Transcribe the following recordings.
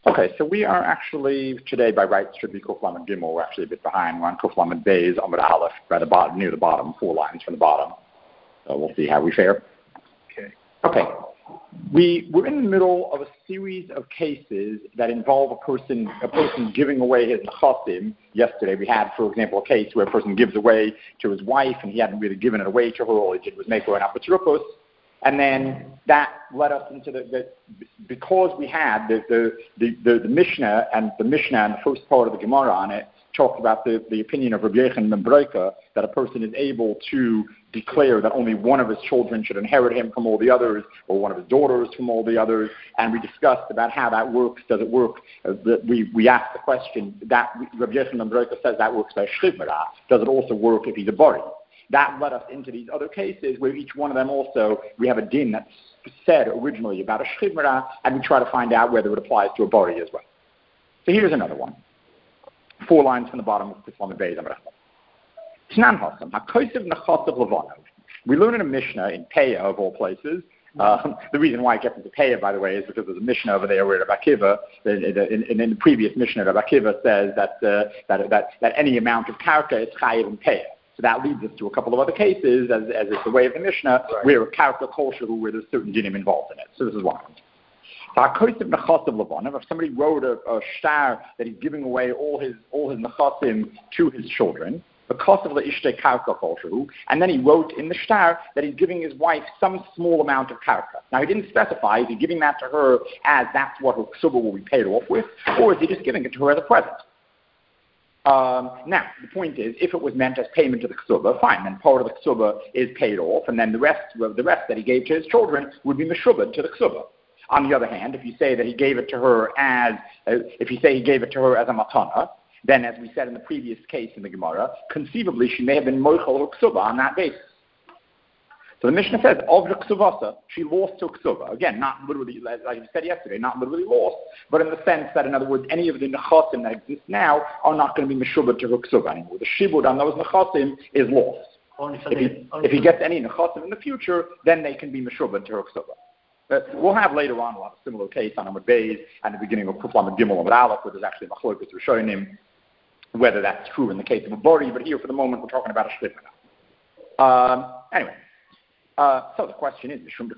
Okay, so we are actually today by rights should be Kuf Lamed Gimel. We're actually a bit behind. We're on Kuf Lamed Beis Amud Aleph, by the bottom, near the bottom, 4 lines from the bottom. So we'll see how we fare. Okay. We're in the middle of a series of cases that involve a person giving away his nechasim. Yesterday we had, for example, a case where a person gives away to his wife and he hadn't really given it away to her. All he did was make her an apatrupus. And then that led us into because we had the Mishnah and the first part of the Gemara on it talked about the opinion of Rabbi Yechon ben Broika that a person is able to declare that only one of his children should inherit him from all the others, or one of his daughters from all the others, and we discussed about how that works. Does it work? We asked the question that Rabbi Yechon ben Broika says that works by Shchivmara. Does it also work if he's a bari? That led us into these other cases where each one of them also, we have a din that's said originally about a shchivmara, and we try to find out whether it applies to a bari as well. So here's another one. 4 lines from the bottom of Kuf Lamed Beis Amud Aleph. We learn in a Mishnah in Peah, of all places. The reason why I get into Peah, by the way, is because there's a Mishnah over there where Rabbi Akiva, in the previous Mishnah, Rabbi Akiva says that any amount of karka is chayiv in Peah. So that leads us to a couple of other cases, as is the way of the Mishnah, right, where a karka kosheru, where there's certain dinim involved in it. So this is one. If somebody wrote a shtar that he's giving away all his nechasim to his children, and then he wrote in the shtar that he's giving his wife some small amount of karka. Now he didn't specify, is he giving that to her as that's what her ksuba will be paid off with, or is he just giving it to her as a present? Now, the point is, if it was meant as payment to the ksuba, fine, then part of the ksuba is paid off, and then the rest that he gave to his children would be meshubad to the ksuba. On the other hand, if you say that he gave it to her as a matana, then as we said in the previous case in the Gemara, conceivably she may have been moichel her ksuba on that basis. So the Mishnah says, of the ksuvasa, she lost her ksuba. Again, not literally, like you said yesterday, not literally lost, but in the sense that, in other words, any of the nechasim that exist now are not going to be meshubad to her ksuba anymore. The shibud on those nechasim is lost. If he gets any nechasim in the future, then they can be meshubad to her ksuba. We'll have later on a lot of similar case on Amud Beis and the beginning of Kuf Lamed Gimel Amud Aleph, where there's actually machlokas rishonim whether that's true in the case of a bari, but here for the moment we're talking about a shchivmara. Anyway. So the question is,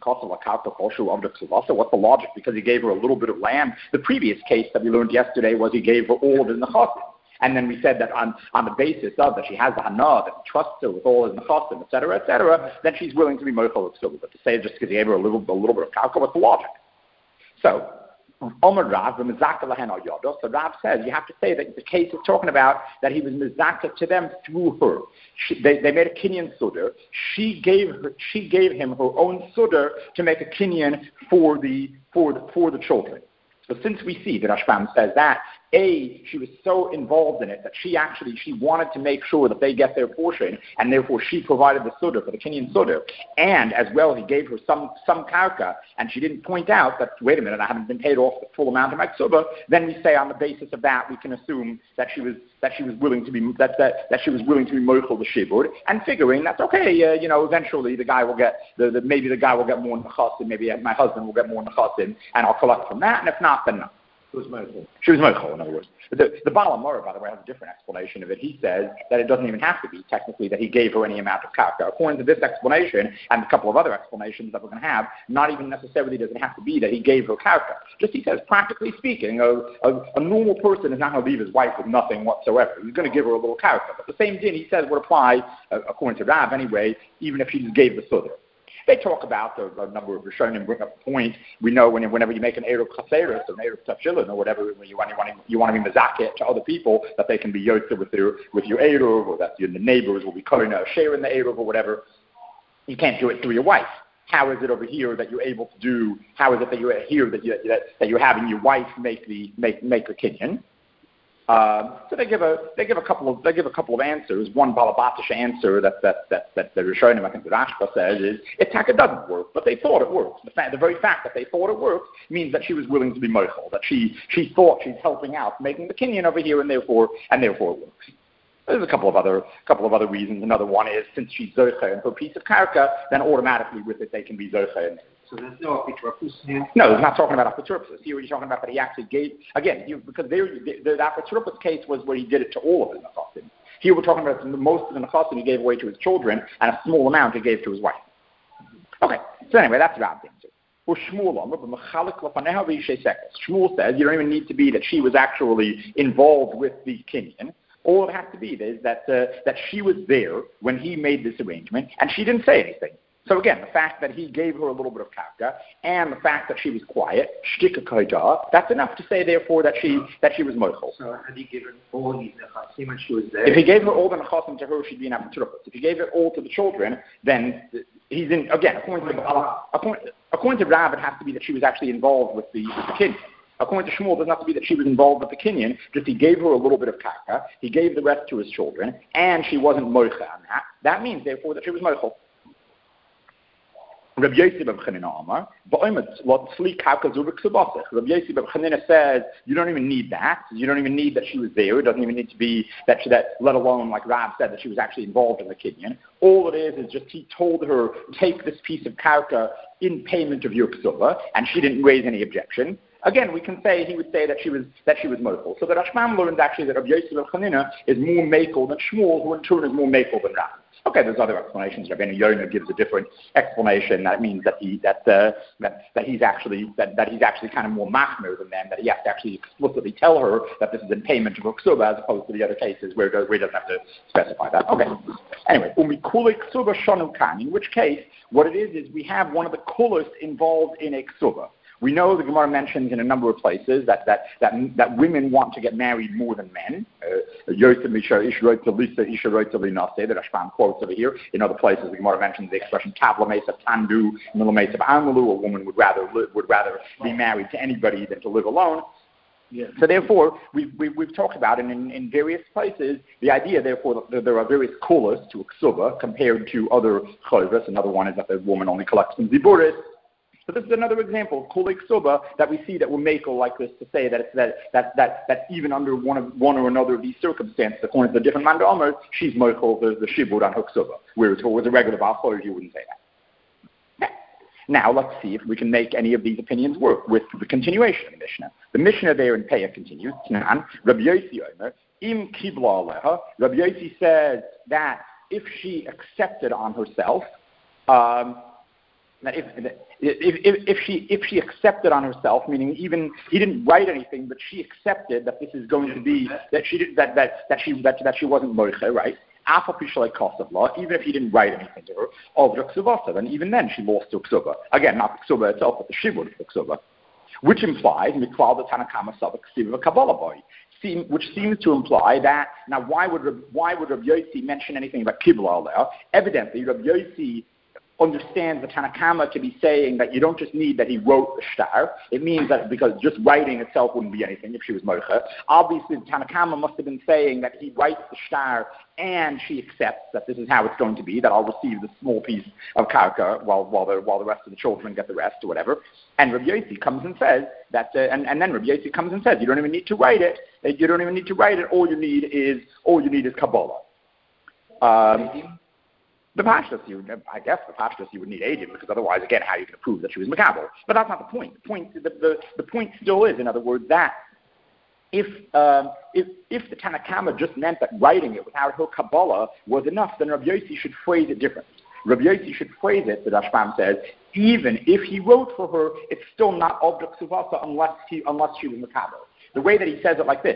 what's the logic? Because he gave her a little bit of land. The previous case that we learned yesterday was he gave her all of his nechasim. And then we said that on the basis of that she has the hana, that he trusts her with all his nechasim, etc., then she's willing to be mochel of ksuba. But to say just because he gave her a little bit of kalka, what's the logic? So, Omer Rav, the mizaka lahen al yodo. So Rav says you have to say that the case is talking about that he was mizaka to them through her. They made a kinyan sudar. She gave him her own sudar to make a kinyan for the children. So since we see that Rashbam says that, she was so involved in it that she wanted to make sure that they get their portion, and therefore she provided the sudar for the kinyan sudar. And as well, he gave her some karka, and she didn't point out that, wait a minute, I haven't been paid off the full amount of my ksuba. Then we say on the basis of that, we can assume that she was willing to be mochel the shibud, and figuring that's okay. Eventually the guy will get maybe the guy will get more nechasim, maybe my husband will get more nechasim, and I'll collect from that. And if not, then no. She was mochel, in other words. The Baal HaMoreh, by the way, has a different explanation of it. He says that it doesn't even have to be, technically, that he gave her any amount of karka. According to this explanation, and a couple of other explanations that we're going to have, not even necessarily does it have to be that he gave her karka. Just, he says, practically speaking, a normal person is not going to leave his wife with nothing whatsoever. He's going to give her a little karka. But the same din, he says, would apply, according to Rav anyway, even if she just gave the sudar. They talk about a number of Rishonim bring up a point. We know whenever you make an Eruv Chaseris or an Eruv Tafshilin or whatever, when you want to be Mazaket to other people, that they can be Yotze with your Eruv, or that the neighbors will be cutting a share in the Eruv or whatever. You can't do it through your wife. How is it over here that you're able to do? How is it that you're here that you're having your wife make the kinyan? So they give a couple of answers. One Balabatish answer that the Rishonim, I think the Rashba says, is it doesn't work, but they thought it worked. The very fact that they thought it worked means that she was willing to be mochel, that she thought she's helping out, making the kinyan over here, and therefore it works. There's a couple of other reasons. Another one is since she's zoche and her piece of karka, then automatically with it they can be zoche. So there's no apotropos here? No, it's not talking about apotropos. Here we're talking about that he actually gave, again, because the apotropos case was where he did it to all of his nechasim. Here we're talking about most of the nechasim he gave away to his children, and a small amount he gave to his wife. Okay, so anyway, that's Rab's answer. Shmuel says you don't even need to be that she was actually involved with the kinyan. All it has to be is that she was there when he made this arrangement, and she didn't say anything. So again, the fact that he gave her a little bit of karka, and the fact that she was quiet, shtika kaida, that's enough to say, therefore, that she was mochel. So had he given all his nechasim when she was there? If he gave her all the nechasim to her, she'd be an apotropos. If he gave it all to the children, then he's in, again, according to Rav, it has to be that she was actually involved with the kinyan. According to Shmuel, it doesn't have to be that she was involved with the kinyan, just he gave her a little bit of karka, he gave the rest to his children, and she wasn't moicha on that. That means, therefore, that she was moichel. Rabbi Yossi ben Chanina Amar, Rabbi Yossi ben Chanina says, you don't even need that. You don't even need that she was there. It doesn't even need to be that, let alone, like Rab said, that she was actually involved in the kinyan. All it is just he told her, take this piece of karka in payment of your ksuba, and she didn't raise any objection. Again, we can say, he would say that she was mochel. So the Rashbam learns actually that Rabbi Yossi ben Chanina is more mekel than Shmuel, who in turn is more mekel than Rab. Okay, there's other explanations. Rabbeinu Yonah gives a different explanation. That means that he's actually kind of more machmir than them. That he has to actually explicitly tell her that this is in payment of a ksuba, as opposed to the other cases where he doesn't have to specify that. Okay. Anyway, umikule ksuba shanu kan. In which case, what it is we have one of the kulos involved in a ksuba. We know the Gemara mentions in a number of places that women want to get married more than men. The Rashbam quotes over here. In other places, the Gemara mentions the expression "Tavla Mesa Tandu Mila Mesa Amalu." A woman would rather be married to anybody than to live alone. Yeah. So therefore, we've talked about it in various places. The idea, therefore, that there are various kolas to a ksuba compared to other chayvus. Another one is that the woman only collects from ziburis. So this is another example of kulei ksuba that we see that we're makel like this to say that even under one or another of these circumstances, according to the different man omers, she's mochel the shibud on her ksuba. Whereas with a regular balchoyer, you wouldn't say that. Now let's see if we can make any of these opinions work with the continuation of the Mishnah. The Mishnah there in Peah continues. Rabbi Yossi Omer, im kibla aleha. Rabbi Yossi says that if she accepted on herself. That if she accepted on herself, meaning even he didn't write anything, but she accepted that this is going to be that she wasn't moiche, right? Even if he didn't write anything to her, and even then she lost to ksuba. Again, not the ksuba itself, but the shibud for ksuba, which implies miklal the Tanakama sabak ksuba kabbalah boy. Which seems to imply that now why would Rabbi Yossi mention anything about kibla there? Evidently, Rabbi Yossi understands the Tanakama to be saying that you don't just need that he wrote the shtar. It means that because just writing itself wouldn't be anything if she was moicha. Obviously, the Tanakama must have been saying that he writes the shtar and she accepts that this is how it's going to be, that I'll receive this small piece of karka while the rest of the children get the rest or whatever. And Rabbi Yossi comes and says that, and then Rabbi Yossi comes and says, you don't even need to write it. You don't even need to write it. All you need is Kabbalah. The pashtus, I guess the pashtus you would need agent, because otherwise, again, how are you going to prove that she was makabel? But that's not the point. The point still is, in other words, that if the Tanakama just meant that writing it without her Kabbalah was enough, then Rabbi Yossi should phrase it differently. Rabbi Yossi should phrase it, the Rashbam says, even if he wrote for her, it's still not object suvasa unless she was makabel. The way that he says it like this,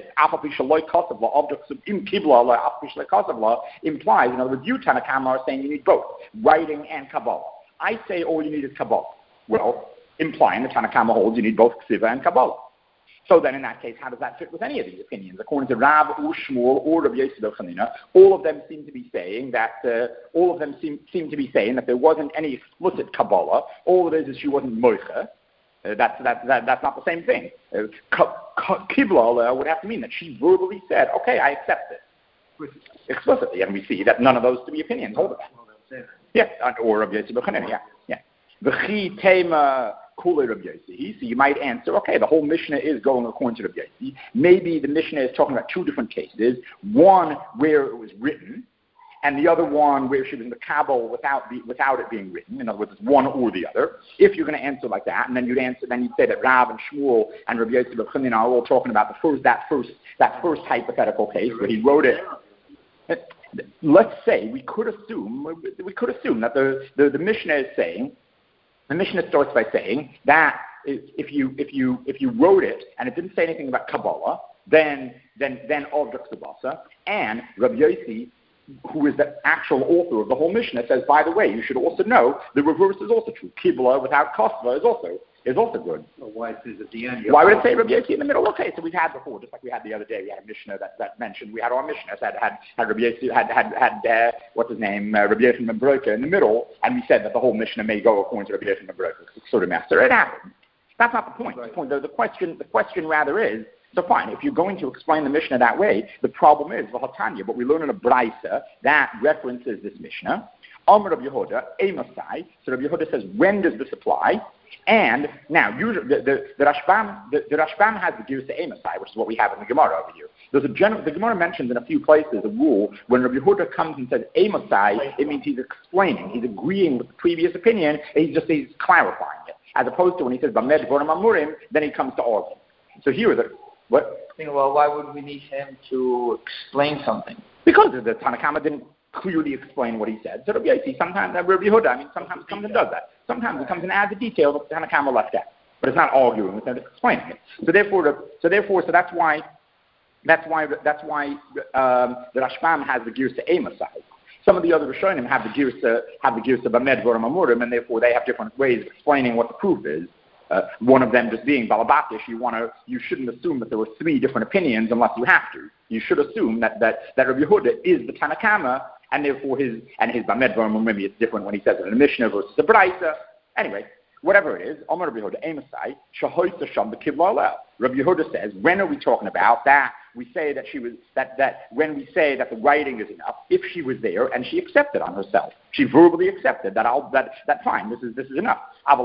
implies, in other words, you Tanakama are saying you need both, writing and Kabbalah. I say all you need is Kabbalah. Well, implying the Tanakama holds you need both Ksiva and Kabbalah. So then in that case, how does that fit with any of these opinions? According to Rav or Shmuel or Rabbi Yossi ben Chanina, all of them seem to be saying that there wasn't any explicit Kabbalah. All it is she wasn't moicha. That's not the same thing. Kibla would have to mean that she verbally said, okay, I accept it. Explicitly. And we see that none of those three opinions hold it. Yeah, or Rabbi Yossi ben Chanina, yeah. V'chi tema kule Rabbi Yossi. So you might answer, okay, the whole Mishnah is going according to Rabbi Yossi. Maybe the Mishnah is talking about two different cases. One where it was written, and the other one where she was in the Kabul without it being written. In other words, it's one or the other. If you're going to answer like that, and then you'd say that Rav and Shmuel and Rabbi Yossi Bar Chanina are all talking about that first hypothetical case where he wrote it. Let's say we could assume that the Mishnah is saying, the Mishnah starts by saying that if you wrote it and it didn't say anything about Kabbalah, then Avda Ksubasa, and Rabbi Yossi, who is the actual author of the whole Mishnah, says, by the way, you should also know the reverse is also true. Kibla without Kosva is also good. Well, why it says at the end? Why would it say Rabbi Yossi in the middle? Okay, so we've had before, just like we had the other day, we had a Mishnah that mentioned, we had our Mishnah that had Rabbi Yossi, had what's his name, Rabbi Yossi ben Broka in the middle, and we said that the whole Mishnah may go according to Rabbi Yossi ben Broka, sort of master. It happened. That's not the point. Right. The question rather is, so fine, if you're going to explain the Mishnah that way, the problem is, V'hatanya, but we learn in a Braisa that references this Mishnah, Amar Rabbi Yehuda, Emasai, so Rabbi Yehuda says, when does this apply? And now, usually, the Rashbam has the Girsa Emasai, which is what we have in the Gemara over here. The Gemara mentions in a few places a rule, when Rabbi Yehuda comes and says Emasai, it means he's explaining, he's agreeing with the previous opinion, and he's clarifying it. As opposed to when he says, Bamed Voram Amurim, then he comes to argue. So here are what? Well, why would we need him to explain something? Because the Tanakama didn't clearly explain what he said. So Rabbi Yossi, sometimes Rabbi Yehuda, sometimes comes and does that. Sometimes it comes and adds a detail that the Tanakama left out. But it's not arguing with it, it's explaining it. So that's why the Rashbam has the Girsa Emasai. Some of the other Rishonim have the Girsa Bamed Voram Amurim, and therefore they have different ways of explaining what the proof is. One of them just being Balabatish, you shouldn't assume that there were three different opinions unless you have to. You should assume that Rabbi Yehuda is the Tanakama, and therefore his Bamed Voram, maybe it's different when he says it in the Mishnah versus the Braisa. Anyway, whatever it is, Amar Rabbi Yehuda, Emasai, Shahoy Tasham B'Kibla Alel. Rabbi Yehuda says, when are we talking about that? We say that she was that when we say that the writing is enough, if she was there and she accepted on herself, she verbally accepted that fine, this is enough.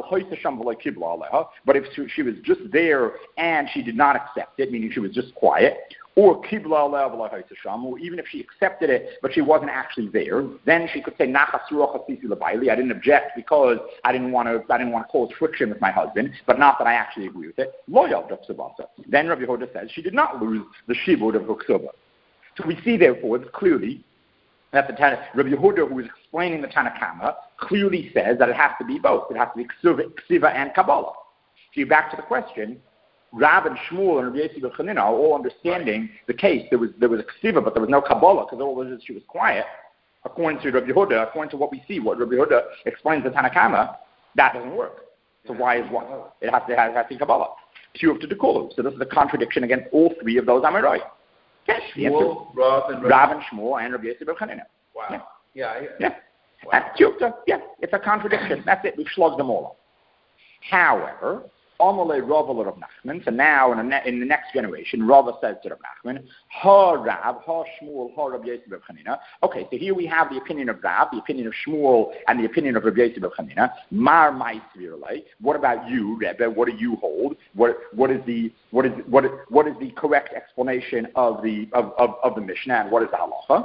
But if she was just there and she did not accept it, meaning she was just quiet, or or even if she accepted it but she wasn't actually there, then she could say I didn't object because I didn't want to cause friction with my husband, but not that I actually agree with it. Then Rabbi Yehuda says she did not lose the shibud of Huksuba. So we see therefore clearly that Rabbi Yehuda, who is explaining the Tanakama, clearly says that it has to be both. It has to be Ksiva and Kabbalah. So you're back to the question. Rav and Shmuel and Rabbi Yossi Bar Chanina are all understanding the case. There was a Ksiva, but there was no Kabbalah because all it was she was quiet. According to Rabbi Yehuda, according to what we see, what Rabbi Yehuda explains the Tanakama, that doesn't work. So why is what? It has to be Kabbalah. Pure to the Kulu. So this is a contradiction against all three of those Amiroi. Yes, Shmuel, Rav and Shmuel and Rabbi Yossi Bar Chanina. Wow. Yeah. Wow. And it's a contradiction. That's it. We've slugged them all up. However, Amalei Rava Rav Nachman. So now in the next generation, Rava says to Rav Nachman, Ha Rav, Ha Shmuel, Ha Rabbi Yossi Bar Chanina. Okay, so here we have the opinion of Rav, the opinion of Shmuel, and the opinion of Rabbi Yossi Bar Chanina. Mar Mai Svirlei. What about you, Rebbe? What do you hold? What is the correct explanation of the Mishnah, and what is the halacha?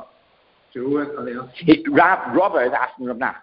Rava is asking Rav Nachman.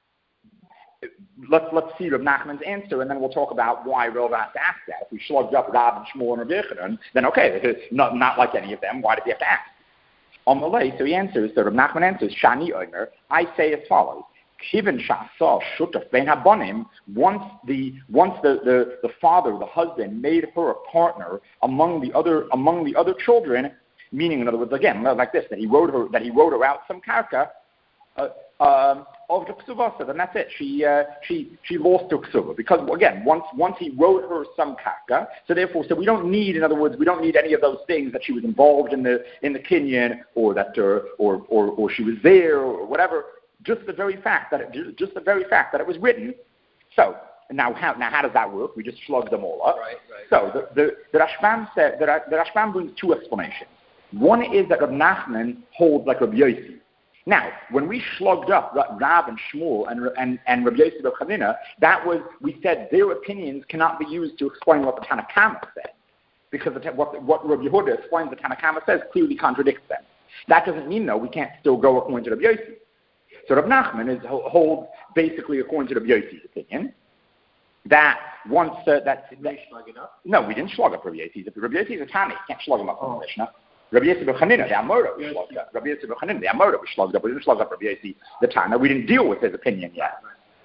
Let's see Rav Nachman's answer, and then we'll talk about why Rava has to ask that. If we slugged up Rav and Shmuel and Rabbi Yechanan, then okay, not like any of them. Why did he have to ask? On the lay, so he answers. So Rav Nachman answers, Shani Omer, I say as follows: Kiven Shasal Shutaf Ben Habonim. Once the father, the husband, made her a partner among the other children. Meaning, in other words, again, like this, that he wrote her out some karka of the ksuvasa, then that's it. She lost her ksuva because again, once he wrote her some karka, so we don't need, in other words, we don't need any of those things that she was involved in the kinyan or that or she was there or whatever. Just the very fact that it was written. So. Now how does that work? We just slugged them all up. Right. So the Rashbam said the Rashbam brings two explanations. One is that Rav Nachman holds like Rabbi Yossi. Now, when we slugged up Rav and Shmuel and Rabbi Yossi Bar Chanina, we said their opinions cannot be used to explain what the Tanakama said, because what Rabbi Yehuda explains the Tanakama says clearly contradicts them. That doesn't mean, though, we can't still go according to Rabbi Yossi. So Rav Nachman holds basically according to Rabbi Yossi's opinion that once no, we didn't slug up Rabbi Yossi. Rabbi Yossi is a Tani. You can't slug him up in the Mishnah. Rabbi Yossi B'Chanina, the Amora, we slugged up. Rabbi Yossi B'Chanina, the Amora, we slugged up. We didn't slug up Rabbi Yossi, the Tana. We didn't deal with his opinion yet.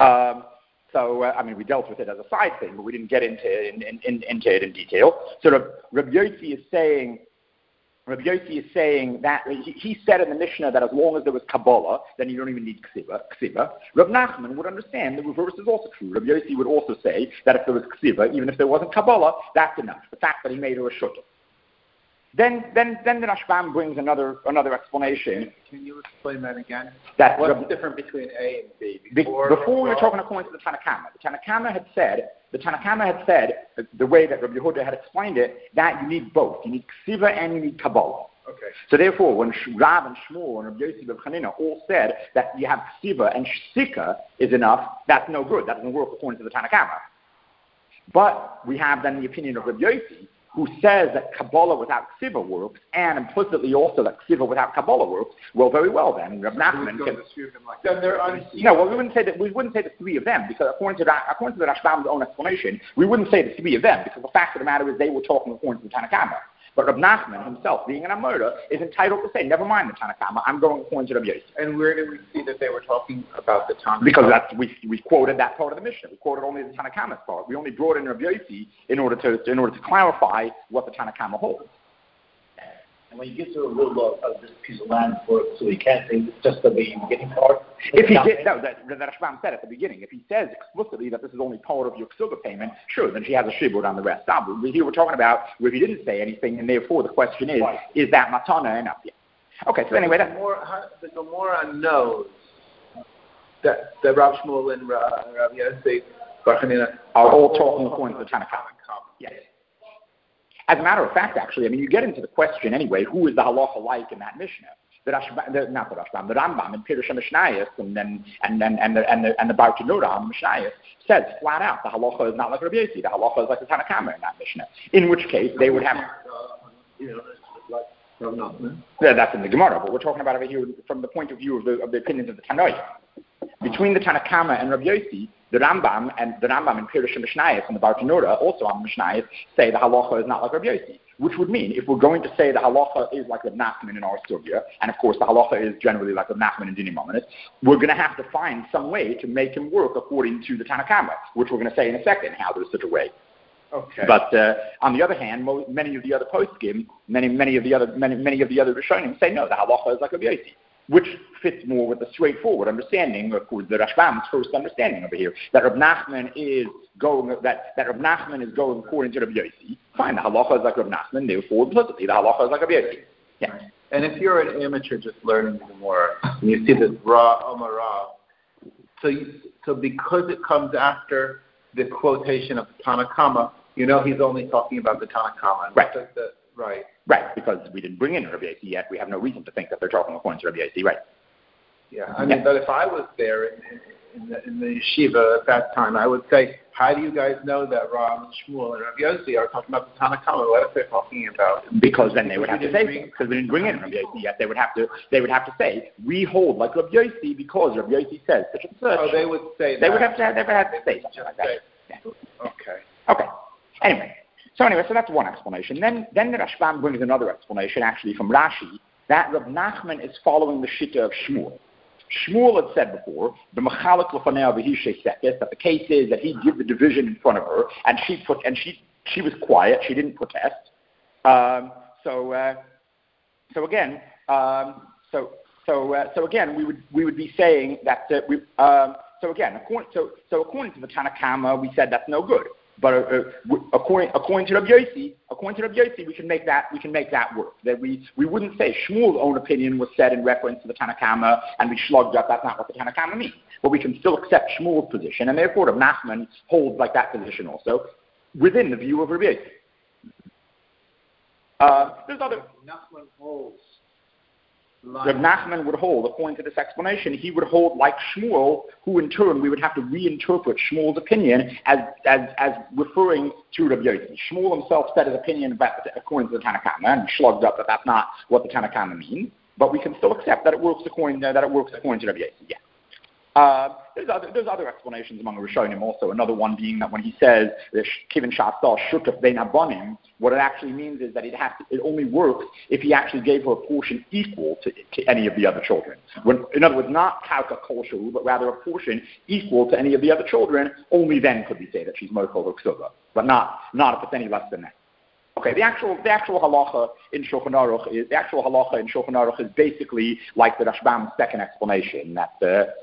We dealt with it as a side thing, but we didn't get into it in detail. So Rabbi Yossi is saying that he said in the Mishnah that as long as there was Kabbalah, then you don't even need Ksiva. Rav Nachman would understand the reverse is also true. Rabbi Yossi would also say that if there was Ksiva, even if there wasn't Kabbalah, that's enough. The fact that he made her a shutta. Then the Rashbam brings another explanation. Can you explain that again? What's different between A and B? Before we were talking according to the Tanakama. The Tanakama had said the way that Rabbi Yehuda had explained it, that you need both. You need Ksiva and you need Kabbalah. Okay. So therefore, when Rav and Shmuel and Rabbi Yossi B'Rab Chanina all said that you have Ksiva and Shtika is enough, that's no good. That doesn't work according to the Tanakama. But we have then the opinion of Rabbi Yossi, who says that Kabbalah without Ksiva works, and implicitly also that Ksiva without Kabbalah works. Well, very well then. Rav Nachman can. We wouldn't say the three of them, because according to the Rashbam's own explanation, we wouldn't say the three of them, because the fact of the matter is they were talking according to the Tanakama. But Rav Nachman himself, being an Amora, is entitled to say, never mind the Tanakama, I'm going according to Rabbi Yossi. And where did we see that they were talking about the Tanakama? Because we quoted that part of the Mishnah. We quoted only the Tanakama's part. We only brought in Rabbi Yossi in order to clarify what the Tanakama holds. And when you get to a rule of this piece of land for so you can't say it's just the beginning part. If he did, no, that Rashbam said at the beginning, if he says explicitly that this is only part of your ksuba payment, sure, then she has a shibud on the rest. Here we're talking about where he didn't say anything, and therefore the question is that matana enough? Yeah. Okay, so anyway, the Gemara knows that Rav Shmuel and Rav Yossi B'Chanina are all talking according to the Tanakama. Yes. As a matter of fact, actually, you get into the question anyway, who is the halacha like in that Mishnah? The Rambam in Pirush HaMishnayos and the Bar Tanura on Mishnayos says flat out the halacha is not like Rabbi Yossi. The halacha is like the Tanakama in that Mishnah. In which case they would have. That's in the Gemara, but we're talking about over here from the point of view of the opinions of the Tanoim. Between the Tanakama and Rabbi Yossi, the Rambam in Pirush HaMishnayos and the Bar Tanura, also on Mishnayos, say the halacha is not like Rabbi Yossi. Which would mean, if we're going to say the halacha is like Rav Nachman in our sugya, and of course the halacha is generally like Rav Nachman in Dini Mamonis, we're going to have to find some way to make him work according to the Tanakama, which we're going to say in a second how there's such a way. Okay. But on the other hand, many of the other poskim, many of the other Rishonim say no, the halacha is like Rabbi Yossi, which fits more with the straightforward understanding, of course, the Rashbam's first understanding over here, that Rav Nachman is going according to Rabbi Yossi. Fine, the halacha is like Rav Nachman, therefore implicitly the halacha is like Rabbi Yossi. Yeah. And if you're an amateur just learning the Gemara, and you see this Ra Omar Ra, so because it comes after the quotation of the Tanakama, he's only talking about the Tanakama. Right. Right. Right, because we didn't bring in Rabbi Yossi yet. We have no reason to think that they're talking according to Rabbi Yossi, right? Yeah, but if I was there in the yeshiva at that time, I would say, how do you guys know that Rav and Shmuel and Rabbi Yossi are talking about the Tanakama? What if they're talking about? Because then they would have to say, because we didn't bring in Rabbi Yossi yet, they would have to say, we hold like Rabbi Yossi because Rabbi Yossi says such and such. Oh, they would say that. They would have to say something like that. Yeah. Okay. Anyway. So that's one explanation. Then the Rashbam brings another explanation, actually from Rashi, that Rav Nachman is following the Shitta of Shmuel. Shmuel had said before, that the case is that he did the division in front of her, and she was quiet, she didn't protest. So again, we would be saying that according to the Tanakama, we said that's no good. But according to Rabbi Yossi, we can make that work. That we wouldn't say Shmuel's own opinion was said in reference to the Tanakama, and we shlugged up. That's not what the Tanakama means. But we can still accept Shmuel's position, and therefore Rav Nachman holds like that position also within the view of Rabbi Yossi. There's other. Nachman holds. Rav Nachman would hold, according to this explanation, he would hold like Shmuel, who in turn we would have to reinterpret Shmuel's opinion as referring to Rabbi Yossi. Shmuel himself said his opinion according to the Tanakama, and shlugged up that that's not what the Tanakama means. but we can still accept that it works according to Rabbi Yossi. Yeah. There's other explanations among the Rishonim also. Another one being that when he says Kivin Shasal Shutaf Bein Abonim, what it actually means is that it only works if he actually gave her a portion equal to any of the other children. In other words, not Kauka Kol Shahu, but rather a portion equal to any of the other children. Only then could we say that she's Mochel or Ksuba, but not if it's any less than that. Okay, the actual halacha in Shulchan Aruch is basically like the Rashbam's second explanation that.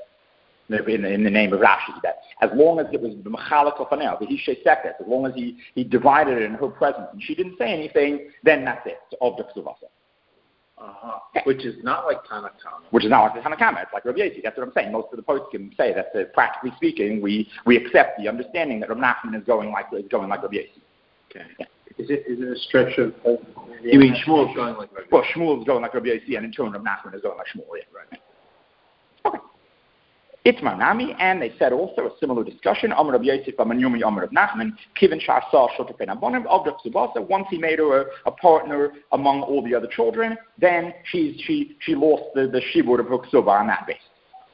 In the name of Rashi, that as long as it was the Mechalak of Hanel, the Hishe Seket, as long as he divided it in her presence and she didn't say anything, then that's it, of the Ksuvasa. Okay. Which is not like Tanakama. Which is not like the Tanakama, it's like Rabbi Yossi, that's what I'm saying. Most of the poskim say that practically speaking, we accept the understanding that Rav Nachman is going like Rabbi Yossi. Okay. Yeah. Is it a stretch of... you mean Shmuel is going like Rabbi Yossi? Well, Shmuel is going like Rabbi Yossi, and in turn Rav Nachman is going like Shmuel, yeah, right. Okay. It's Manami, and they said also a similar discussion. Amar Rabbi Yosef, Amar Yumi, Amar Rav Nachman, Kivin Shasal Shotefen Abonim of the Ksubasa. Once he made her a partner among all the other children, then she lost the shibur of her Ksuba on that basis,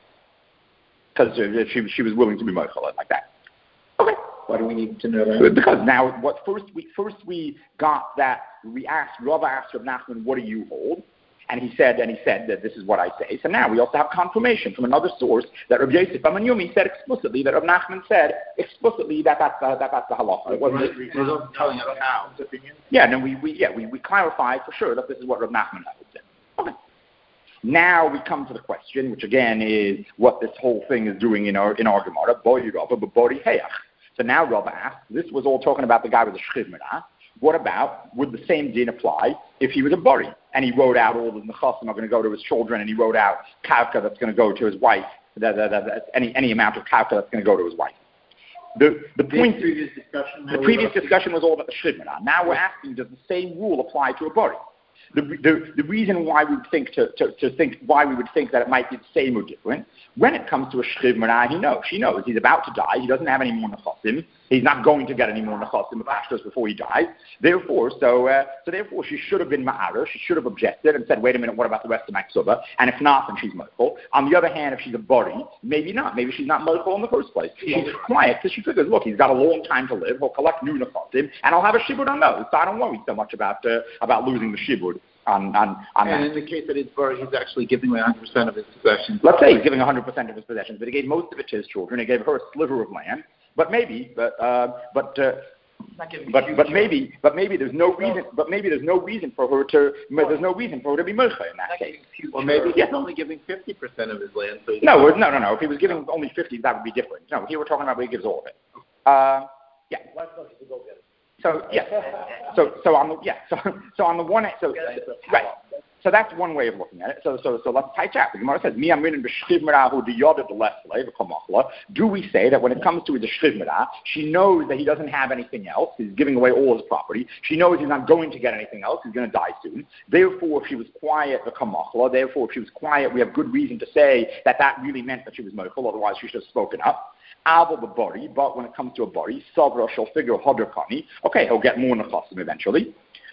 because she was willing to be mochel like that. Okay. Why do we need to know that? Because now, first we got that Rava asked Rav Nachman, "What do you hold?" And he said that this is what I say. So now we also have confirmation from another source that Rabbi Yosef Amanyumi said explicitly, that Rav Nachman said explicitly that that's the halacha. It wasn't telling us how. Yeah, and we clarified for sure that this is what Rav Nachman said. Okay. Now we come to the question, which again is what this whole thing is doing in our Gemara. Bori Rava, b'bori heach. So now Rava asked. This was all talking about the guy with the shchiv mirah. What about, would the same din apply if he was a bori and he wrote out all the nechasim are going to go to his children, and he wrote out karka that's going to go to his wife, any amount of karka that's going to go to his wife? The previous discussion was all about the shchiv mirah. Now we're asking, does the same rule apply to a bori? The reason why we would think why we would think that it might be the same or different, when it comes to a shchiv mirah, she knows he's about to die. He doesn't have any more nechasim. He's not going to get any more nechasim of ashtos before he dies. Therefore, she should have been ma'arer. She should have objected and said, "Wait a minute, what about the rest of my ksuba?" And if not, then she's mochel. On the other hand, if she's a bori, maybe not. Maybe she's not mochel in the first place. She's quiet because she figures, look, he's got a long time to live. He'll collect new nechasim, and I'll have a shibud on those. So I don't worry so much about losing the shibud. On that. In the case that it's bori, he's actually giving away 100% of his possessions. Let's say he's giving 100% of his possessions, but he gave most of it to his children. He gave her a sliver of land, but maybe there's no reason for her to be mocha in that case. Well, maybe he's only giving 50% of his land. So no. If he was giving only 50, that would be different. No, here we're talking about where he gives all of it. Yeah. So on the one hand, right. So that's one way of looking at it. So let's type out. The Gemara says, do we say that when it comes to the shchiv mirah, she knows that he doesn't have anything else, he's giving away all his property, she knows he's not going to get anything else, he's going to die soon. Therefore, if she was quiet, we have good reason to say that really meant that she was mochel, otherwise she should have spoken up. But when it comes to a bori, Savra shall figure Hodrakani, okay, he'll get more nechasim eventually.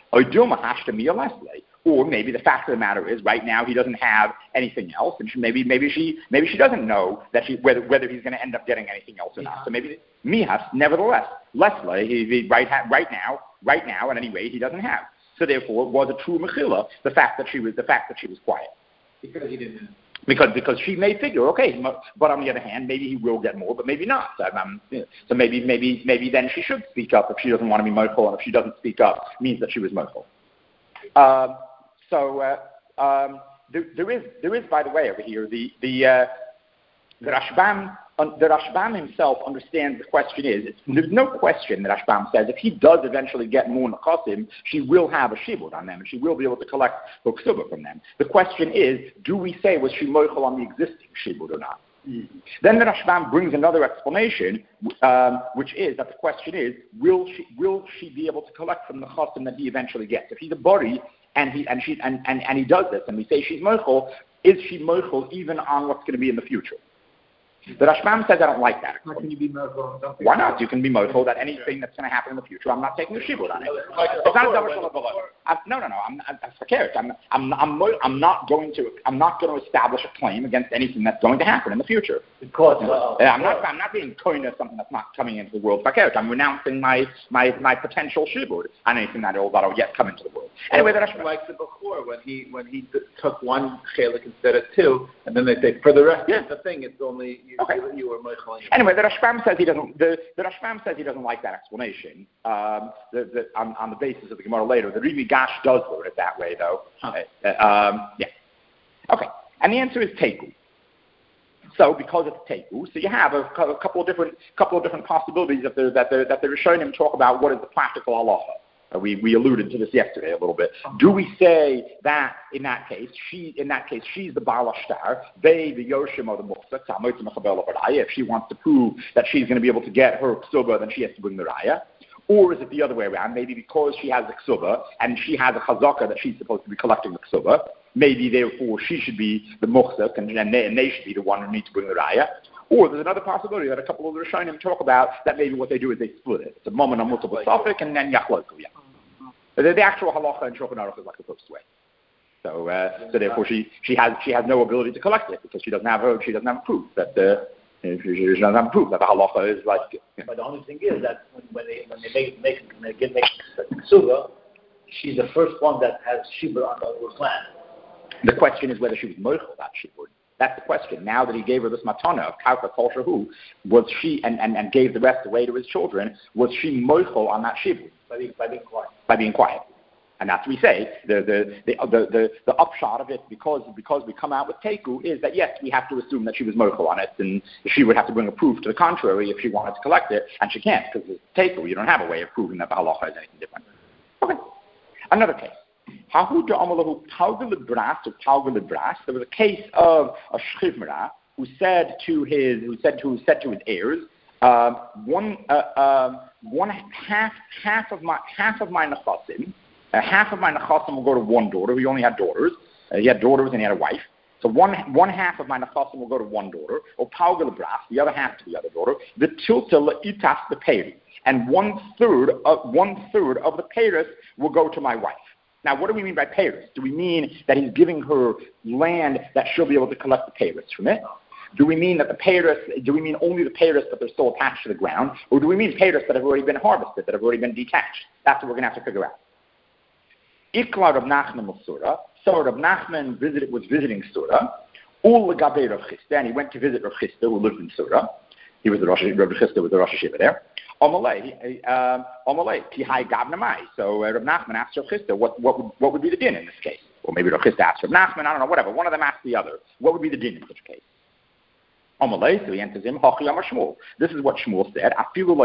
Or maybe the fact of the matter is, right now he doesn't have anything else, and maybe she doesn't know that whether he's going to end up getting anything else or not. So maybe mihas, nevertheless, Leslie, right now, at any rate, he doesn't have. So therefore, it was a true mechila, the fact that she was quiet, because he didn't. Because she may figure, okay, but on the other hand, maybe he will get more, but maybe not. So maybe then she should speak up if she doesn't want to be mochel, and if she doesn't speak up, it means that she was mochel. There is, by the way, over here, the Rashbam himself understands the question is, there's no question that Rashbam says if he does eventually get more nechasim, she will have a shibud on them, and she will be able to collect her ksuba from them. The question is, do we say was she mochel on the existing shibud or not? Mm-hmm. Then the Rashbam brings another explanation, which is that the question is, will she be able to collect from the chasim that he eventually gets? If he's a bori and he does this, and we say she's mochel, is she mochel even on what's going to be in the future? The Rashbam says I don't like that. How can you be merciful on something? Why not? You can be merciful that anything that's going to happen in the future, I'm not taking a shibud on it. It's not a double shalom below. No. I'm scared. I'm not going to establish a claim against anything that's going to happen in the future. Because I'm not being coined as something that's not coming into the world. I'm renouncing my potential shibud on anything that'll yet come into the world. Anyway, that's like the before when he took one chelik instead of two, and then they say for the rest of the thing it's only you were Michael. Anyway, the Rashbam says he doesn't. The Rashbam says he doesn't like that explanation. On the basis of the Gemara later, the Rimi Gash does word it that way, though. Yeah. Okay, and the answer is Teiku. So because it's Teiku, so you have a couple of different possibilities that the Rishonim talk about what is the practical halacha. We alluded to this yesterday a little bit. Do we say that in that case she's the Baal Ashtar, they the Yoshim or the Muchzak, if she wants to prove that she's going to be able to get her ksuba, then she has to bring the raya? Or is it the other way around? Maybe because she has the ksuba and she has a chazaka that she's supposed to be collecting the ksuba, maybe therefore she should be the Muchzak and they should be the one who needs to bring the raya. Or there's another possibility that a couple of the Rishonim talk about that maybe what they do is they split it. It's a moment on multiple safek and then yachloku. The actual halacha in Shulchan Aruch is like the first way. So therefore she has no ability to collect it because she doesn't have proof that the halacha is like. Yeah. But the only thing is that when they make ksuba, she's the first one that has shibur on the land. The question is whether she was moichel that shibur. That's the question. Now that he gave her this matana of karka kol shehu, was she and gave the rest away to his children? Was she moichel on that shibur? By being quiet. And that's what we say. The upshot of it, because we come out with Teiku, is that yes, we have to assume that she was mochel on it, and she would have to bring a proof to the contrary if she wanted to collect it, and she can't, because it's Teiku. You don't have a way of proving that the halacha is anything different. Okay. Another case. There was a case of a shchivmera who said to his heirs, half of my nechasim, will go to one daughter. He only had daughters. He had daughters and he had a wife. So one half of my nechasim will go to one daughter, or pauga lebras, the other half to the other daughter. The tilta leitas the peri, and one third of the peiros will go to my wife. Now, what do we mean by peiros? Do we mean that he's giving her land that she'll be able to collect the peiros from it? Do we mean that do we mean only the peiros but they're still attached to the ground? Or do we mean peiros that have already been harvested, that have already been detached? That's what we're going to have to figure out. Ikla Rav Nachman Surah. So Rav Nachman was visiting Surah. Ul Gabe Rav Chisda, and he went to visit Rav Chisda, who lived in Surah. He was Rav Chisda was the Rosh Hashiva there. Amalei, Kihai Gavnamai. So Rav Nachman asked Rav Chisda, what would be the din in this case? Or maybe Rav Chisda asked Rav Nachman, I don't know, whatever. One of them asked the other. What would be the din in such a case? Amalei, so he answers him, Hachi Amar Shmuel. This is what Shmuel said.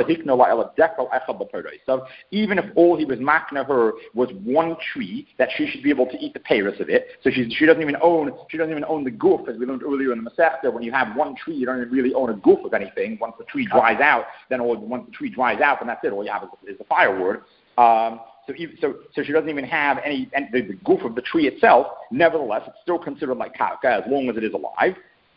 So even if all he was makna her was one tree, that she should be able to eat the peiros of it. So she doesn't even own the goof, as we learned earlier in the Masechta. When you have one tree, you don't even really own a goof of anything. Once the tree dries out, then that's it. All you have is the firewood. So she doesn't even have the goof of the tree itself. Nevertheless, it's still considered like karka as long as it is alive.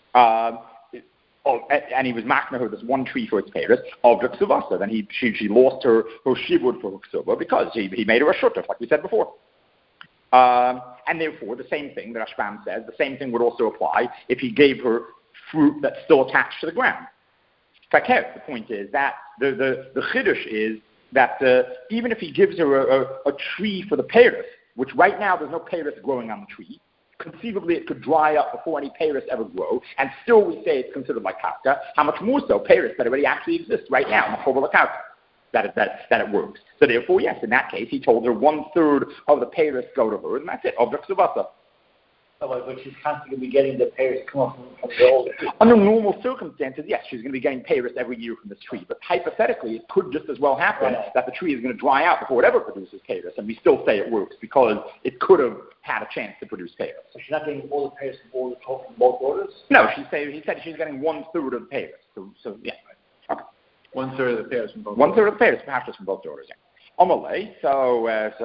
And he was makna her this one tree for its peiros of the ksuvasa. Then she lost her shibud for her ksuva because he made her a shutuf, like we said before. And therefore, the same thing that Rashbam says, the same thing would also apply if he gave her fruit that's still attached to the ground. The point is that the chiddush is that even if he gives her a tree for the peiros, which right now there's no peiros growing on the tree, conceivably it could dry up before any peiros ever grow, and still we say it's considered like karka. How much more so peiros that already actually exists right now in the form of a karka, that it works. So therefore, yes, in that case, he told her 1/3 of the peiros go to her, and that's it, of the ksuvasa. But she's constantly going to be getting the peiros come up from the old tree. Under normal circumstances, yes, she's going to be getting peiros every year from this tree. But hypothetically, it could just as well happen that the tree is going to dry out before it ever produces peiros, and we still say it works because it could have had a chance to produce peiros. So she's not getting all the peiros from both daughters? No, he said she's getting 1/3 of the peiros. So yeah. Okay. 1/3 of the peiros from both. 1/3 of the peiros, perhaps just from both daughters. Yeah. Amalei. So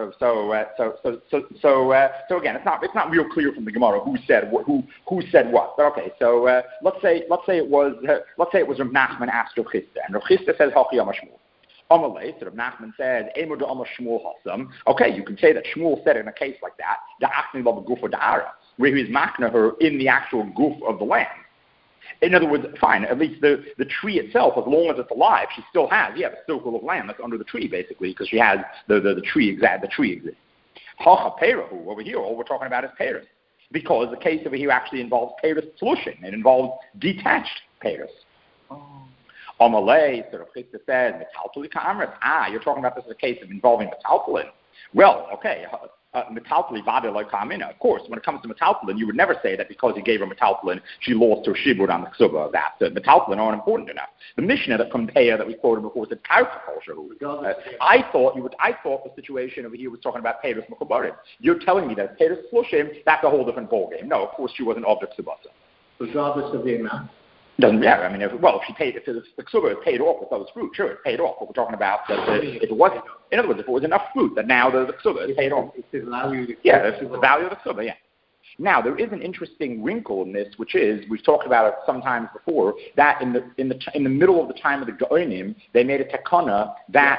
again, it's not real clear from the Gemara who said what. But okay, so let's say it was Rav Nachman asked Rav Chisda, and Rav Chisda says Hachi Amar Shmuel. Amalei, so Rav Nachman says Eimu de Amar Shmuel Hasam. Okay, you can say that Shmuel said in a case like that, the Achni Lo B'Guf Da'ara, where he's makna her in the actual goof of the land. In other words, fine, at least the tree itself, as long as it's alive, she still has, the circle of land that's under the tree, basically, because she has the tree exists. Hacha Perahu, over here, all we're talking about is Peres. Because the case over here actually involves Peres solution. It involves detached Peres. Amalei, sort of Chisda says, Metalpuli Ka'amrit. You're talking about this as a case of involving Metalpulin. Well, okay, Metalpuli Vada Lo Kamina. Of course, when it comes to Metalpulin, you would never say that because he gave her Metalpulin, she lost her Shibud on the Ksuba of that. Metalpulin aren't important enough. The Mishnah that from Peah that we quoted before said Karka culture. I thought the situation over here was talking about Peres Mechubarim. You're telling me that Peres Slushim, that's a whole different ballgame. No, of course she wasn't of the Ksubasa. Regardless of the amount? Doesn't matter. I mean, if the ksuba is paid off with those fruit, sure, it's paid off. But we're talking about that if it wasn't, in other words, if it was enough fruit, that now the ksuba is paid off. It's the value. It's the value of the ksuba. Yeah. Now there is an interesting wrinkle in this, which is we've talked about it sometimes before. That in the middle of the time of the Goinim, they made a takana that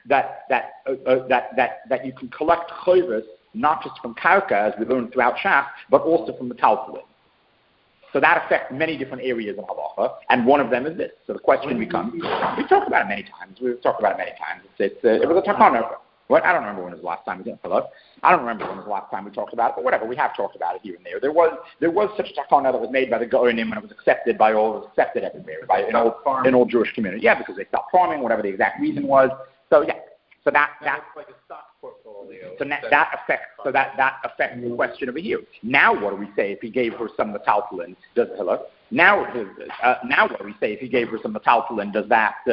you can collect chayvus not just from karka, as we learned throughout Shas, but also from the talpulin. So that affects many different areas of halacha, and one of them is this. So the question becomes, we've talked about it many times. It was a takana. What? I don't remember when was the last time we did it. I don't remember when was the last time we talked about it, but whatever, we have talked about it here and there. There was such a takana that was made by the Goinim, and it was accepted by all, it was accepted everywhere, by an old Jewish community. Yeah, because they stopped farming, whatever the exact reason was. So yeah. So that's like a stock portfolio. So that affects the question over here. Now what do we say if he gave her some metalpulin? Now what do we say if he gave her some metalpulin? Does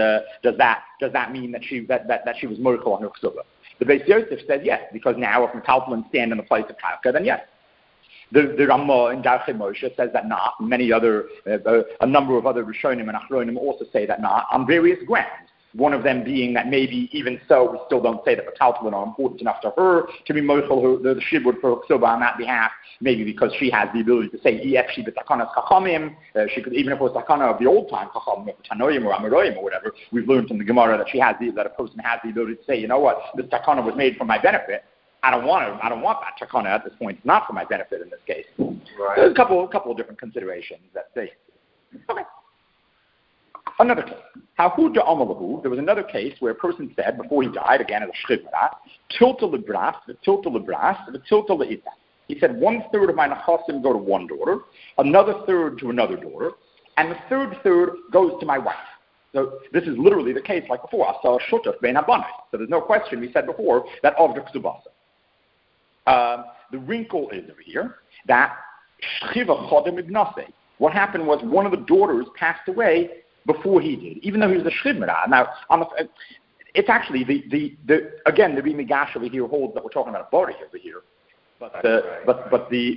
that mean that she was miracle on her ksuba? The Beis Yosef says yes, because now if metalpulin stand in the place of karka, then yes. The Ramah in Darchei Moshe says that not. Many other a number of other Rishonim and Achronim also say that not on various grounds. One of them being that maybe even so, we still don't say that metalpulin are important enough to her to be mochel the shibud for ksuba on that behalf. Maybe because she has the ability to say she b'takanas chachamim. She could, even if it was takana of the old time chachamim, tanoim or amoraim or whatever. We've learned from the Gemara that a person has the ability to say, you know what, this takana was made for my benefit. I don't want that takana at this point. It's not for my benefit in this case. Right. There's a couple of different considerations that they. Okay. Another case. There was another case where a person said before he died, again as a shchivra, tilta lebras, tilta leita. He said 1/3 of my nechasim go to one daughter, another third to another daughter, and the third goes to my wife. So this is literally the case like before. Asa shutaf bein habanos. So there's no question. We said before that of the ksubasa. The wrinkle is over here that shchiva chodem ibnase. What happened was one of the daughters passed away before he did, even though he was a shchivra. Now, it's actually the Rebbe Migash over here holds that we're talking about a bori over here, but the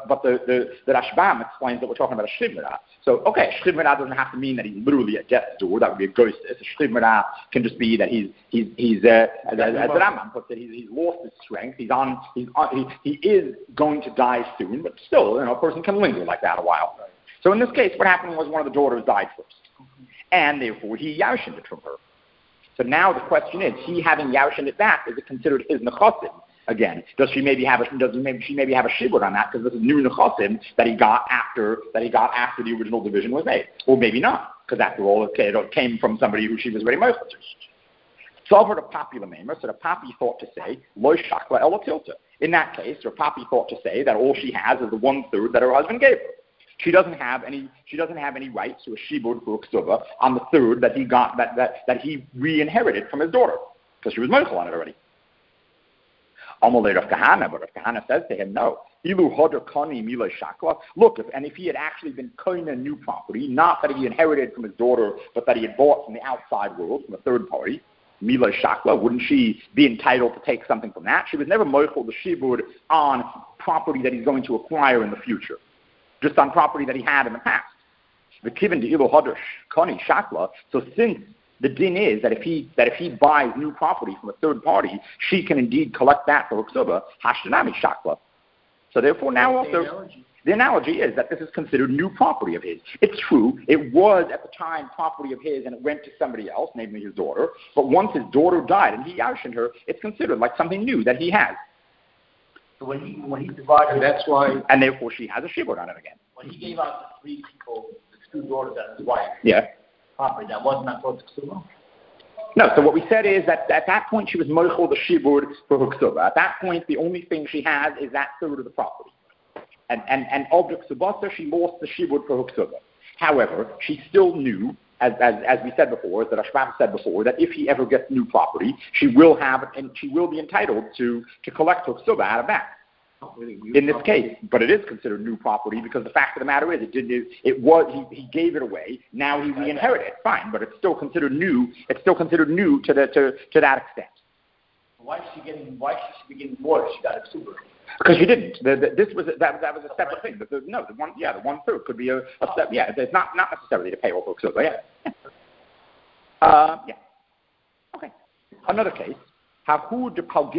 Rashbam explains that we're talking about a shchivra. So okay, shchivra doesn't have to mean that he's literally at death's door. That would be a ghost. A shchivra can just be that he's as the Rambam puts it, he's lost his strength. He is going to die soon, but still, a person can linger like that a while. So in this case, what happened was one of the daughters died first. And therefore, he yaushened it from her. So now the question is, he having yaushened it back, is it considered his nechasim? Again, does she maybe have a shibud on that because this is new nechasim that he got after the original division was made, or maybe not, because after all, it came from somebody who she was very mochel to. So the papi lamemer, so the papi thought to say lo shakla ela tilta. In that case, her papi thought to say that all she has is the 1/3 that her husband gave her. She doesn't have any rights to a shibud for a ksuba on the third that he got that he re-inherited from his daughter because she was mochel on it already. Amalei Rav Kahana, but Rav Kahana says to him, no. Ilu hoder kani mila shakla. Look, if he had actually been koina new property, not that he inherited from his daughter, but that he had bought from the outside world, from a third party, mila shakla, wouldn't she be entitled to take something from that? She was never mochel the shibud on property that he's going to acquire in the future, just on property that he had in the past. The kiven to ilu hoder kani shakla. So since the din is that if he buys new property from a third party, she can indeed collect that for her ksuba, hashtanami shakla. So therefore now also, the analogy is that this is considered new property of his. It's true, it was at the time property of his and it went to somebody else, namely his daughter, but once his daughter died and he yarshened her, it's considered like something new that he has. So when he divided, And that's why, And therefore she has a shibud on it again. when he gave out the three people, the two daughters and his wife, Yeah. property, that was not called ksuba? No, so what we said is that at that point she was moichel the shibud for her ksuba. At that point the only thing she has is that third of the property. And of the ksubasa, she lost the shibud for her ksuba. However, she still knew, as we said before, as the Rashbam said before, that if he ever gets new property, she will have and she will be entitled to collect her ksuba out of that. In this case, but it is considered new property because the fact of the matter is, he gave it away. Now he re-inherited it, fine, but it's still considered new. It's still considered new to that extent. Why is she be getting more if she got a ksuba? Because she didn't. That was a separate thing. The 1/3 could be a step. Yeah, it's not necessarily to pay all folks over. Yeah. Yeah. Okay. Another case. There was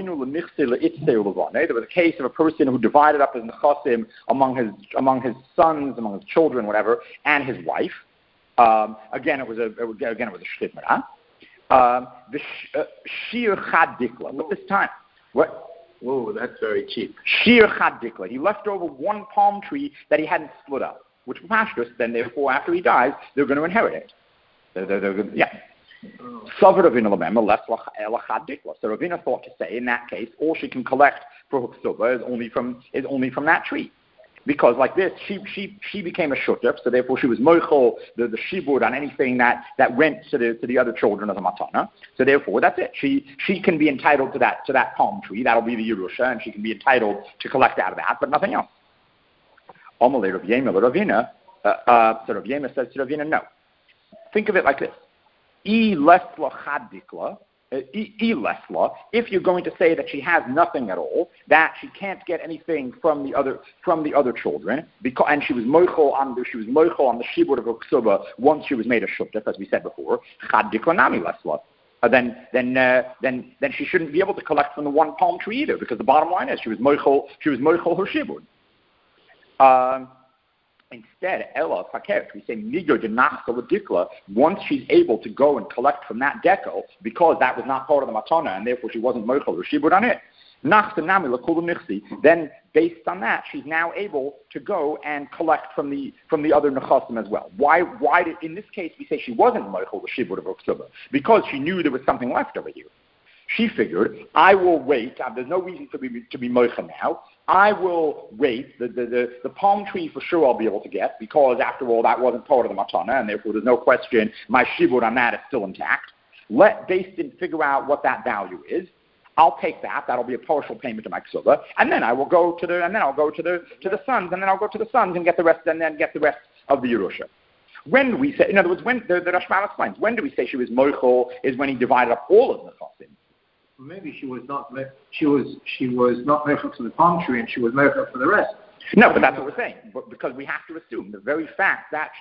a case of a person who divided up his nechasim among his sons, among his children, whatever, and his wife. Again, it was a shchit the shir chad dikla, but this time, what? whoa, that's very cheap. Shir chad dikla. He left over one palm tree that he hadn't split up, which pashtus, then therefore after he dies, they're going to inherit it. Yeah. So Ravina thought to say, in that case, all she can collect for her ksuba is only from that tree. Because like this, she became a shutef, so therefore she was moichel the shibud on anything that went to the other children of the matana. So therefore that's it. She can be entitled to that palm tree. That'll be the Yerusha, and she can be entitled to collect out of that, but nothing else. Amalei Rav Yema so Rav Yema says to Ravina, no. Think of it like this. If you're going to say that she has nothing at all, that she can't get anything from the other children, and she was moichel on the shibud of her ksuba once she was made a shutef, as we said before, chad dikla nami lesla. Then she shouldn't be able to collect from the one palm tree either, because the bottom line is she was moichel her shibud. Instead, Ella Fakert, we say Nigo de Nachsa Dikla, once she's able to go and collect from that decal, because that was not part of the matana, and therefore she wasn't moichel or shibud on it. Nachsa Nami Lakulu Nixi. Then, based on that, she's now able to go and collect from the other nechasim as well. Why did, in this case, we say she wasn't moichel or shibud of her ksuba? Because she knew there was something left over here. She figured, I will wait. There's no reason for me to be moichel now. I will wait. The palm tree for sure I'll be able to get, because after all that wasn't part of the matana, and therefore there's no question my shibud on that is still intact. Let Beis Din figure out what that value is. I'll take that. That'll be a partial payment to my ksuba, and then I'll go to the sons, and then I'll go to the sons and get the rest, and then get the rest of the Yerusha. When do we say? In other words, when the Rashbam explains, when do we say she was moichel is when he divided up all of the nechasim. Maybe she was not meant for the palm tree, and she was meant for the rest. No, but that's what we're saying. But because we have to assume the very fact that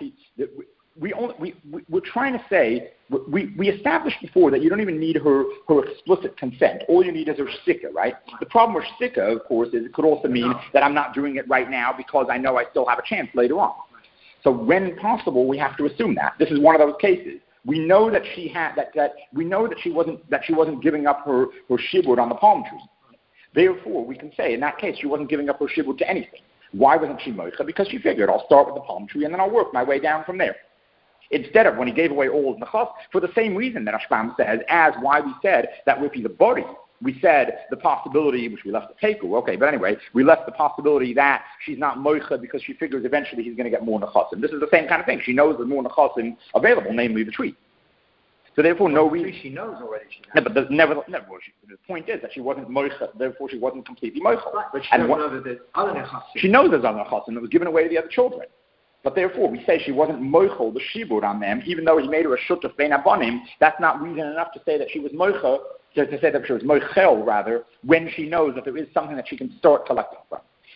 we're trying to say we established before that you don't even need her explicit consent. All you need is her shtika, right? The problem with shtika, of course, is it could also mean that I'm not doing it right now because I know I still have a chance later on. So when possible, we have to assume that this is one of those cases. We know that she had we know that she wasn't giving up her shibud on the palm tree. Therefore, we can say in that case she wasn't giving up her shibud to anything. Why wasn't she moicha? Because she figured I'll start with the palm tree and then I'll work my way down from there. Instead of when he gave away all of nechas, for the same reason that Rashbam says, as why we said that with the body. We said the possibility, which we left the paper, okay, but anyway, we left the possibility that she's not moicha because she figures eventually he's going to get more nechasim. This is the same kind of thing. She knows there's more nechasim available, namely the tree. So therefore, no reason. She knows already. No, but the point is that she wasn't moicha, therefore she wasn't completely moicha. But she doesn't know that there's other nechasim. She knows there's other nechasim that was given away to the other children. But therefore, we say she wasn't moichel the shibud on them, even though he made her a shutef bein abonim. That's not reason enough to say that she was moicha. To say that she was moichel, rather, when she knows that there is something that she can start collecting from.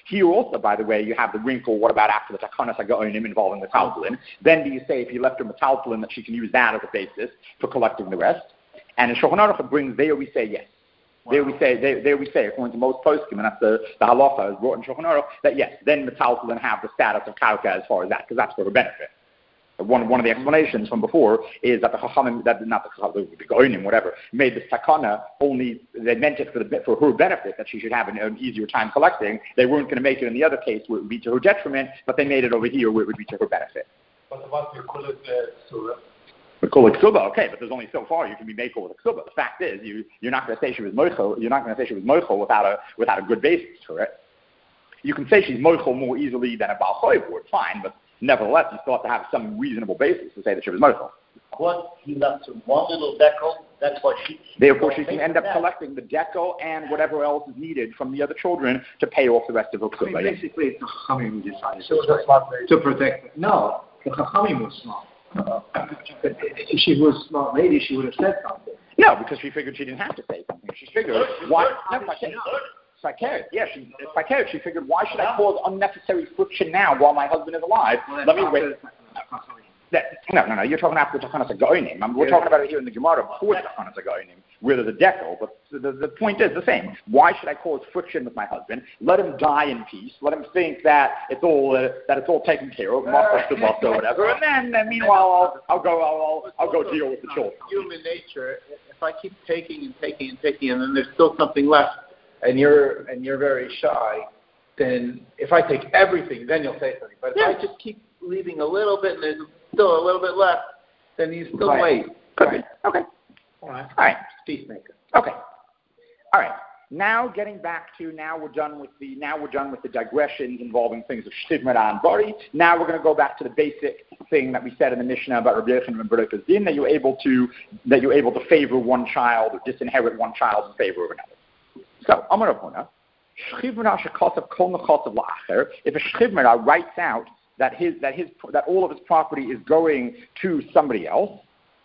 Here also, by the way, you have the wrinkle, what about after the Takanas HaGa'onim involving the Metaltalin? Then do you say if you left her Metaltalin that she can use that as a basis for collecting the rest? And in Shulchan Aruch it brings, there we say yes. Wow. There we say, according to most poskim, and that's the halacha is brought in Shulchan Aruch, that yes, then Metaltalin have the status of Karka as far as that, because that's for her benefit. One of the explanations from before is that the Chachamim, not the Chachamim, the Goinim, whatever, made the takana only, they meant it for her benefit, that she should have an easier time collecting. They weren't going to make it in the other case where it would be to her detriment, but they made it over here where it would be to her benefit. What about your Kulik Surah? The Kulik Suba, okay, but there's only so far you can be makel with a Suba. The fact is, you're not going to say she was moichel. You're not going to say she was moichel without a good basis for it. You can say she's moichel more easily than a Baal Choy would, fine, but nevertheless, you still have to have some reasonable basis to say that she was moichel. What he left her one little decal, that's what she. Therefore, she can end up collecting the decal and whatever else is needed from the other children to pay off the rest of her Suba. Basically, it's the Chachamim who decided to protect it. No, the Chachamim was smart. If she was a smart lady, she would have said something. No, because she figured she didn't have to say something. She figured, why? She figured, why should I cause unnecessary friction now while my husband is alive? Well, let me wait. No. You're talking after the Takanas HaGa'onim. We're talking about it here in the Gemara before the Takanas HaGa'onim, where there's a decal. But the point is the same. Why should I cause friction with my husband? Let him die in peace. Let him think that it's all taken care of, or whatever. And then meanwhile, I'll go deal with the children. Human nature. If I keep taking and taking and taking, and then there's still something left, and you're very shy, then if I take everything, then you'll say something. But if I just keep leaving a little bit and there's still a little bit left, then you still wait. Right. Okay. All right. Peacemaker. Okay. All right. Now getting back to we're done with the digressions involving things of Shchivmera and Bari. Now we're going to go back to the basic thing that we said in the Mishnah about Rabbi Yochanan ben Beroka's din, that you're able to favor one child or disinherit one child in favor of another. So, Amar Rav Huna, Shchivmera shekasav kol nechasav la'acher. If a Shchivmera writes out that all of his property is going to somebody else,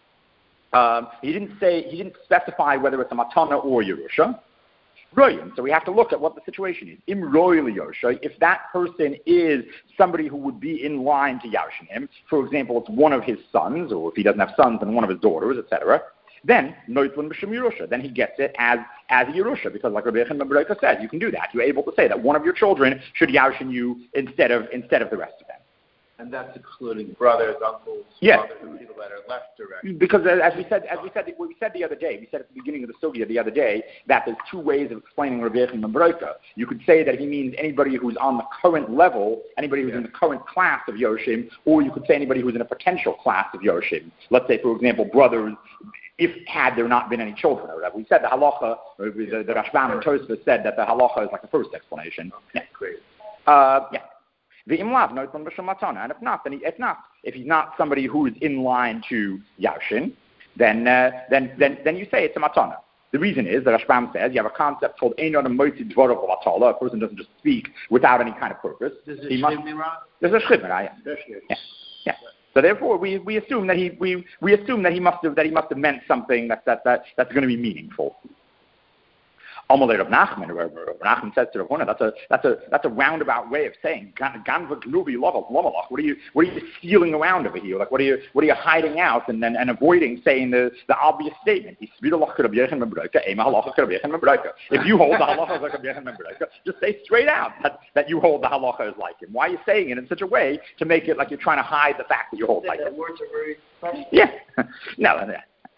he didn't specify whether it's a matana or Yerusha. So we have to look at what the situation is. Im roy Yerusha, if that person is somebody who would be in line to Yarshin him, for example, it's one of his sons, or if he doesn't have sons, then one of his daughters, etc. Then Noitlun B'Shem Yerusha. Then he gets it as a Yerusha, because like Rabbi Yochanan ben Beroka said, you can do that. You're able to say that one of your children should Yarshin you instead of the rest of them. And that's excluding brothers, uncles, yes. Fathers, people that are left direct. Because as we said the other day, we said at the beginning of the sugya the other day that there's two ways of explaining Rabbi Yochanan ben Beroka. You could say that he means anybody who's on the current level, anybody who's in the current class of Yoshim, or you could say anybody who's in a potential class of Yoshim. Let's say, for example, brothers, had there not been any children or whatever. We said the halacha, the Rashbam and Tosfos said that the halacha is like the first explanation. Yeah. Great. Yeah. The imlav Noitlun B'Shem matana, and if he's not somebody who is in line to Yarshin, then you say it's a matana. The reason is that Rashbam says you have a concept called Einon Motzi Dvorav Latala. A person doesn't just speak without any kind of purpose. This is a Shchivmera. There's a Shchivmera, yeah. So therefore, we assume that he must have meant something that's going to be meaningful. Amalei Rav Nachman, Rav Nachman says to Rav Huna, that's a roundabout way of saying ganva gnubi lomalach. What are you stealing around over here? Like what are you hiding out and avoiding saying the obvious statement? If you hold the halacha like Rabbi Yochanan ben Beroka, just say straight out that you hold the halacha is like him. Why are you saying it in such a way to make it like you're trying to hide the fact that you hold like him? The words are very funny. Yeah. No.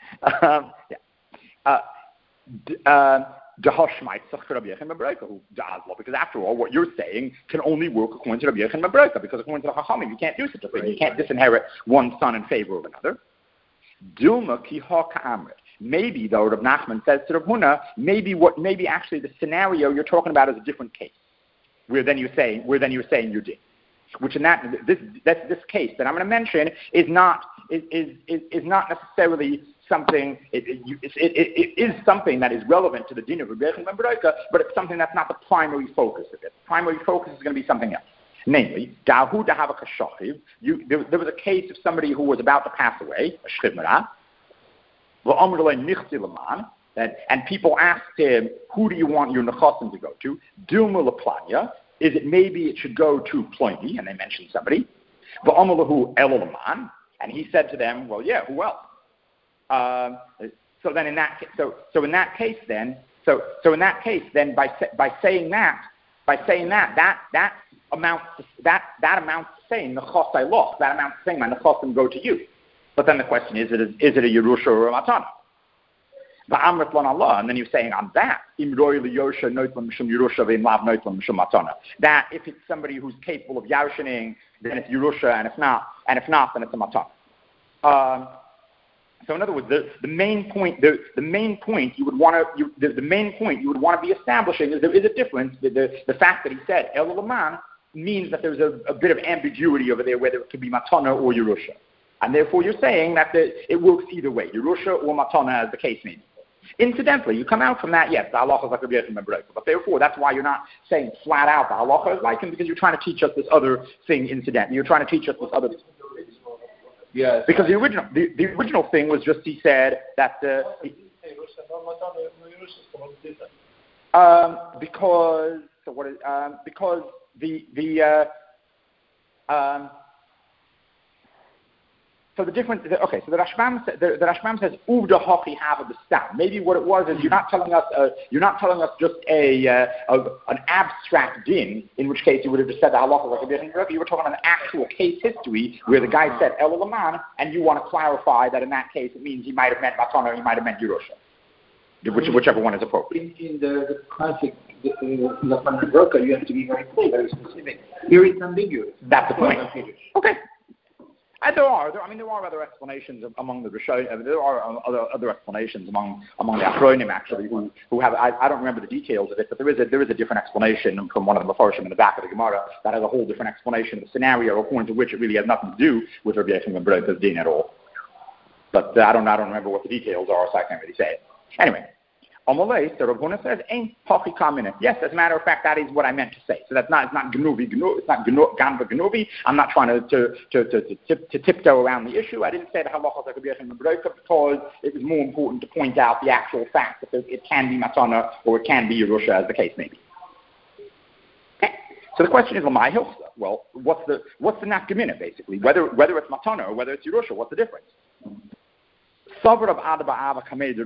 Because after all, what you're saying can only work according to Rabbi Yochanan ben Beroka, because according to the Chachamim, you can't do such a thing. You can't disinherit one son in favor of another. Dilma ki ha ka'amrit. Maybe, though, Rav Nachman says to Rav Huna, maybe actually the scenario you're talking about is a different case, where then you're saying you did. Which in this case that I'm going to mention is not necessarily something. It is something that is relevant to the din of Rabbi Yochanan ben Beroka, but it's something that's not the primary focus of it. The primary focus is going to be something else. Namely, Dahu Dahavak Shachiv. There was a case of somebody who was about to pass away, a Shchivmera, and people asked him, who do you want your nechasim to go to? Dilma Laplanya. is it maybe it should go to Ploini, and they mentioned somebody, V'amalahu Elulaman, and he said to them, well, yeah, who else? So then in that case, by saying that, that amounts to saying nechosai loch. That amounts to saying my nechosim go to you. But then the question is it a Yerusha or a Matana? V'amrit lon Allah, and then you're saying on that that if it's somebody who's capable of yarshaning, then it's Yerusha, and if not, then it's a Matana. So in other words, the main point you would want to be establishing is there is a difference. The fact that he said El Laman means that there's a bit of ambiguity over there whether it could be Matana or Yerusha. And therefore you're saying that it works either way, Yerusha or Matana as the case may be. Incidentally, you come out from that, yes, the halacha is like a B'yachim and B'reika. But therefore, that's why you're not saying flat out the halacha is like him, because you're trying to teach us this other thing incidentally. You're trying to teach us this other. Yes. Because the original thing was just he said that so the difference. Okay, so the Rashbam says Uvda Hochi have the stam. Maybe what it was is you're not telling us just an abstract din, in which case you would have just said the halacha like a different. You were talking about an actual case history where the guy said El Laman, and you want to clarify that in that case it means he might have meant Matana or he might have meant Yerusha, whichever one is appropriate. In the classic Lachman and Broka, you have to be very clear, very specific. Here it's ambiguous. That's the point. Okay. And there are other explanations among the Rishonim. There are other explanations among the Achronim actually who have. I don't remember the details of it, but there is a different explanation from one of the Mefarshim in the back of the Gemara that has a whole different explanation of the scenario, according to which it really has nothing to do with Rabbi Yechim and Broka's din at all. But I don't remember what the details are, so I can't really say it. Anyway. Amalei, so Rav Huna says, "Ain't pochi kamina." Yes, as a matter of fact, that is what I meant to say. So it's not gnuvi, it's not ganva gnuvi. I'm not trying to tiptoe around the issue. I didn't say the halachas are B'yachim and B'reika because it was more important to point out the actual fact that it can be matana or it can be Yerusha, as the case may be. Okay. So the question is, well, what's the nafkamina basically? Whether it's matana or whether it's Yerusha, what's the difference? So Rav Ada Ba'ava,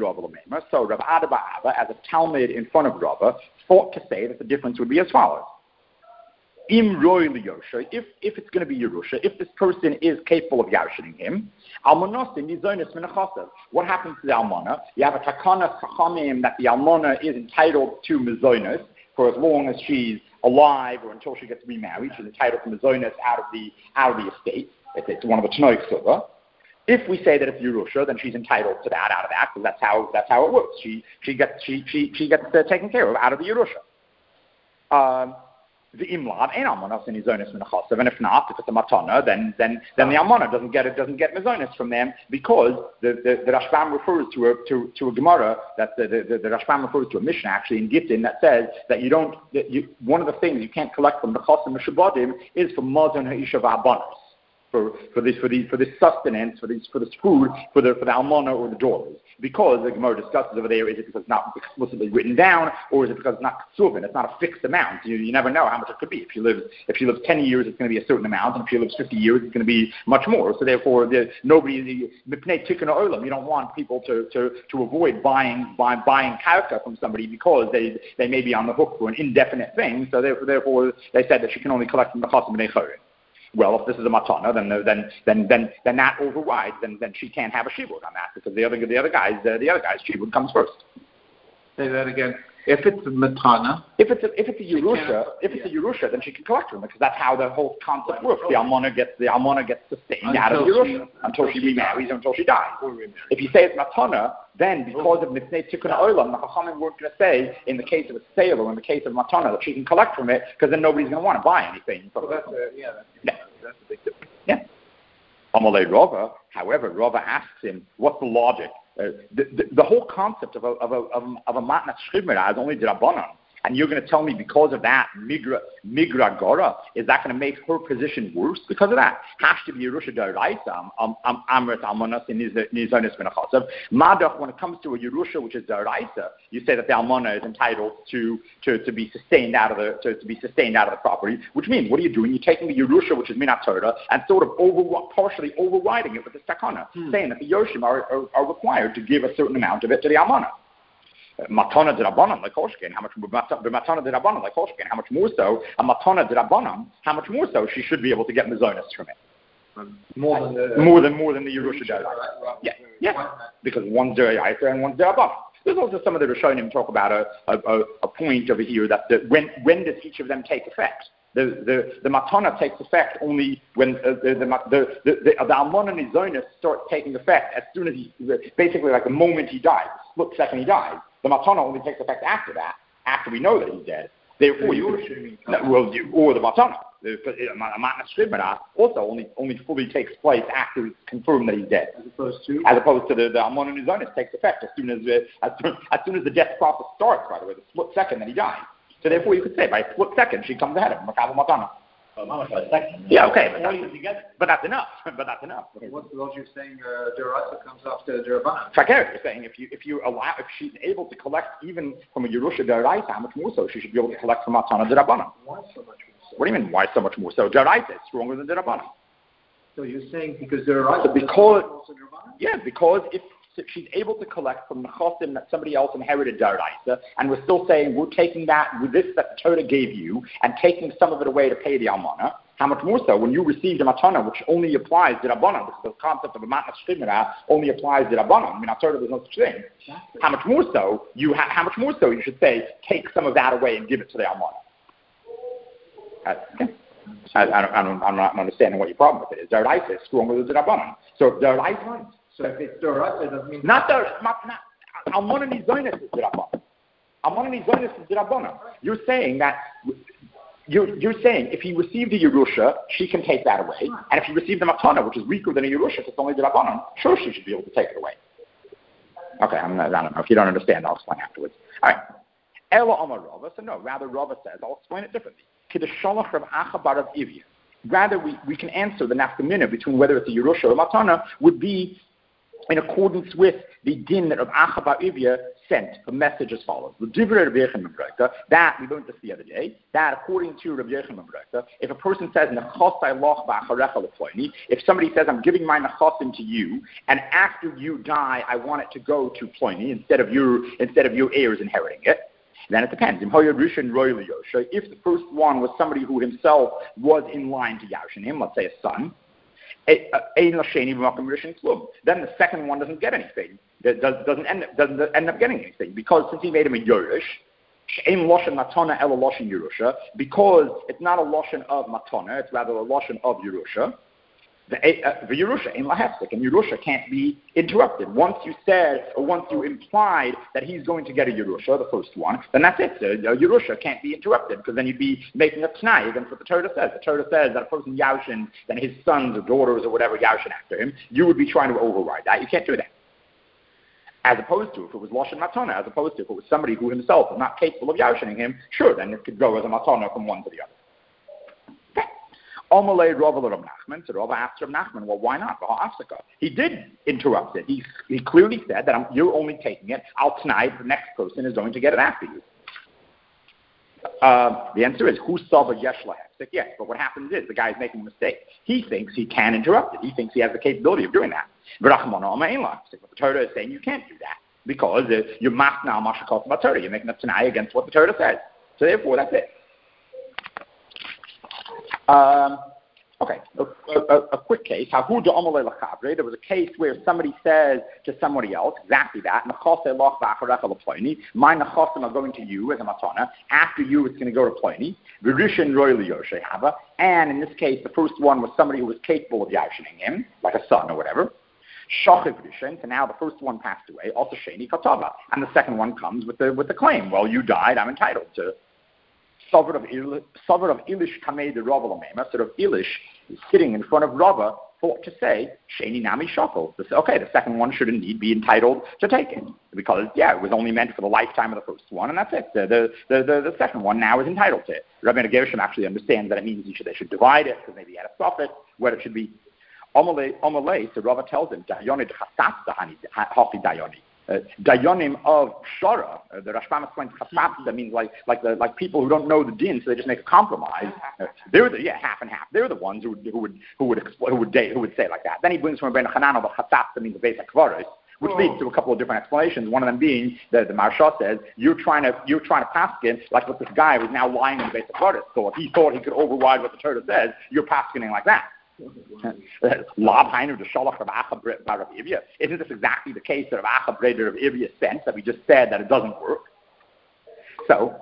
as a Talmud in front of Rava, thought to say that the difference would be as follows. Im Roy Liyosha, if it's going to be Yerusha, if this person is capable of yarshining him, Almonosim Yizonis Minachasav. What happens to the Almana? You have a Takana Chachamim that the Almana is entitled to Mizonis for as long as she's alive or until she gets remarried. She's entitled to Mizonis out of the estate. It's one of the Tanoich Suva. If we say that it's Yerusha, then she's entitled to that out of that, because that's how it works. She gets taken care of out of the Yerusha. The imlav and almanas in mizonis minachasav, and if not, if it's a matana, then the almana doesn't get mizonis from them, because the Rashbam refers to a Gemara that the Rashbam refers to a Mishnah actually in Gittin that says that one of the things you can't collect from the chasim mishabadim is from mazon ha'isha v'abanos. For this sustenance, for this food, for the almana or the daughters, because the Gemara discusses over there, is it because it's not explicitly written down, or is it because it's not ksuvin? It's not a fixed amount. You never know how much it could be. If she lives 10 years, it's going to be a certain amount, and if she lives 50 years, it's going to be much more. So therefore, you don't want people to avoid buying karka from somebody because they may be on the hook for an indefinite thing. So therefore, they said that she can only collect from the chasim b'nei chorin. Well, if this is a matana, then that overrides. Then she can't have a shibud on that because the other guy's shibud comes first. Say that again. If it's a matana, if it's a Yerusha, then she can collect from it because that's how the whole concept works. The almana gets sustained out of the Yerusha until she remarries or until she dies. If you say it's matana, then because of mipnei tikkun ha'olam, the Chachamim weren't going to say in the case of a sale or in the case of matana that she can collect from it because then nobody's going to want to buy anything. So that's a big difference. Yeah. Amalei Rava, however, Rava asks him, what's the logic? The whole concept of a matnas shchimera is only d'Rabbanan. and you're going to tell me because of that, Migra Gora, is that going to make her position worse because of that? Has to be Yerusha Daraisa, Amrit Almanas in Nizonis Benachasav. Madach, when it comes to a Yerusha, which is Daraisa, you say that the Almana is entitled to be sustained out of the property, which means, what are you doing? You're taking the Yerusha, which is Minat Torah, and sort of partially overriding it with the Stakana, saying that the Yoshim are required to give a certain amount of it to the Almana. Matana de Rabbanan, like Hoshkin, how much Matana de Rabbanan, like Hoshkin, how much more so, and Matana de Rabbanan, how much more so she should be able to get Mazonis from it. More than the Yerusha Daraisa. Yeah, because one's Daraisa and one's Darabanan. There's also some of the Rishonim talk about a point over here that when does each of them take effect? The matana takes effect only when the almana and nizonis start taking effect as soon as basically like the moment he dies, split second he dies. The matana only takes effect after that, after we know that he's dead. Therefore, or the matana. The matna shrimera also only fully takes place after it's confirmed that he's dead. As opposed to the almana and nizonis takes effect as soon as the death process starts. By the way, the split second that he dies. So therefore, you could say by a split second she comes ahead of him. Matana. Yeah, okay, but that's enough. What you're saying, Deraisa comes after Derabanan. Fakir, you're saying if she's able to collect even from a Yerusha Deraisa, how much more so she should be able to collect from Matana Derabanan? Why so much more so? What do you mean? Why so much more so? Deraisa is stronger than Derabanan. So you're saying because Deraisa because if she's able to collect from the chosim that somebody else inherited Daraisa, and we're still saying we're taking that with this that the Torah gave you and taking some of it away to pay the almana. How much more so when you received a matana, which only applies to Rabbanan, because the concept of a matna shrimera only applies to Rabbanan. I mean, Torah there's no such thing. Exactly. How much more so you should say take some of that away and give it to the almana. Okay. I'm not understanding what your problem with it is. Daraisa is stronger than the Rabbanan. So if Daraisa. So if it's Daraisa, it doesn't mean... Almana Nizonis is the Rabbanan. Almana Nizonis is the Rabbanan. You're saying that... You're saying if he received a Yerusha, she can take that away. And if he received a Matana, which is weaker than a Yerusha, if it's only the Rabbanan, sure she should be able to take it away. Okay, I don't know. If you don't understand, I'll explain afterwards. All right. Ela Amar Rava. So no, rather Rava says, I'll explain it differently. Kidashalach Rav Acha Barav Ivya. Rather, we can answer the nafkamina between whether it's a Yerusha or Matana would be in accordance with the din that Rav Acha Bar Ivya sent, a message as follows. The Divrei Rabbi Yechon ben Berekta, that we learned this the other day, that according to Rabbi Yechon ben Berekta, if a person says, Nechosai loch ba'acharecha leploini, if somebody says, I'm giving my nechosim to you, and after you die, I want it to go to Ploini instead of your heirs inheriting it, then it depends. If the first one was somebody who himself was in line to Yashin him, let's say a son, then the second one doesn't get anything. Doesn't end up getting anything because since he made him a Yerush, because it's not a loshen of matana, it's rather a loshen of Yerusha. The Yerusha in lahefsek, and Yerusha can't be interrupted. Once you said or once you implied that he's going to get a Yerusha, the first one, then that's it. Yerusha can't be interrupted because then you'd be making a t'nai against what the Torah says. The Torah says that a person yashin, then his sons or daughters or whatever yashin after him, you would be trying to override that. You can't do that. As opposed to if it was loshen matana, as opposed to if it was somebody who himself was not capable of yashining him, sure, then it could go as a matana from one to the other. Omalei Rava Rav Nachman. So Rava asked Rav Nachman, well, why not? He did interrupt it. He clearly said that you're only taking it. I'll tonight. The next person is going to get it after you. The answer is who saw the yesh lahefsek? Yes, but what happens is the guy's making a mistake. He thinks he can interrupt it. He thinks he has the capability of doing that. But the Torah is saying you can't do that because you're masna mashakot b'Torah. You're making a t'nai against what the Torah says. So therefore, that's it. Okay, a quick case. There was a case where somebody says to somebody else exactly that. My nechosim are going to you as a matana. After you, it's going to go to Pliny. And in this case, the first one was somebody who was capable of yashining him, like a son or whatever. So now the first one passed away. Also sheni katava, and the second one comes with the claim. Well, you died. I'm entitled to. Sovereign of Ilish Kamei the Rava Lamema, sort of Ilish is sitting in front of Rava thought to say, Sheni Nami Shokol. Okay, the second one should indeed be entitled to take it. Because, it was only meant for the lifetime of the first one, and that's it. The second one now is entitled to it. Rabbi Gershom actually understands that it means they should divide it, because maybe he had a suffix, where it should be Omalei, so Rava tells him, Dayoni Chasasta Hafi Dayoni. Dayonim of Shara, the Rashbam explains Chasasta means like people who don't know the din, so they just make a compromise. They're half and half. They're the ones who would say like that. Then he brings from Rabbeinu Hanan, but Chasasta means the basic Kvaros, which leads to a couple of different explanations. One of them being that the Maharsha says you're trying to paskin like what this guy who's now lying in the basic Kvaros thought. He thought he could override what the Torah says. You're paskining like that. Isn't this exactly the case that Rav Acha of Ivya sent, that we just said that it doesn't work? So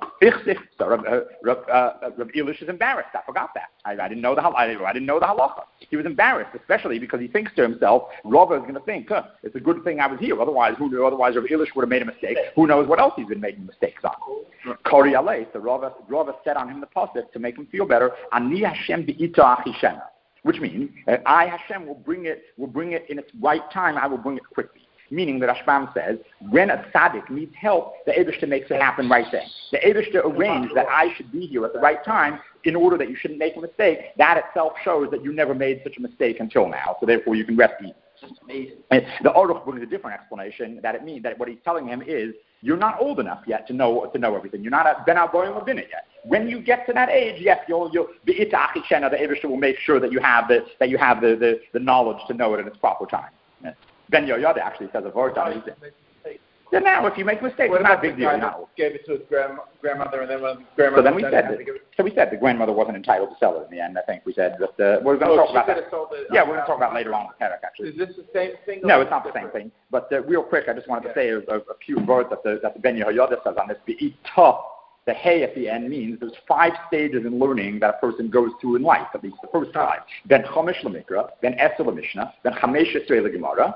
Rav Elish is embarrassed. I forgot that. I didn't know the halacha. He was embarrassed, especially because he thinks to himself, Rava is going to think, it's a good thing I was here. Otherwise Rav Elish would have made a mistake. Who knows what else he's been making mistakes on? Kori Alei. So Rava said on him the pasuk to make him feel better. Ani Hashem be'ita achishena. Which means that I, Hashem, will bring it in its right time. I will bring it quickly. Meaning that Rashbam says, when a tzaddik needs help, the Eibishter makes it happen right then. The Eibishter arranged that I should be here at the right time in order that you shouldn't make a mistake. That itself shows that you never made such a mistake until now. So therefore you can rest easy. The Aruch brings a different explanation that it means that what he's telling him is, you're not old enough yet to know everything. You're not Ben Aboyim or Binah yet. When you get to that age, yes, you'll the Eibishter will make sure that you have the knowledge to know it in its proper time. Yes. Ben Yoyada actually says a word on it. Yeah, now if you make mistakes, it's not a big deal. Gave it to his grandmother, and then when grandmother. So then we said the grandmother wasn't entitled to sell it in the end. I think we said that we're going to talk about that. We're going to talk about later on with Perek actually. Is this the same thing? No, it's not the same thing. But real quick, I just wanted to say a few words that the Ben Yehoyada says on this. Be'ita, the hey at the end means there's 5 stages in learning that a person goes through in life, at least the first 5. Then Chomesh L'Mikra, then Eser L'Mishnah, then Chamesh Esrei L'Gemara.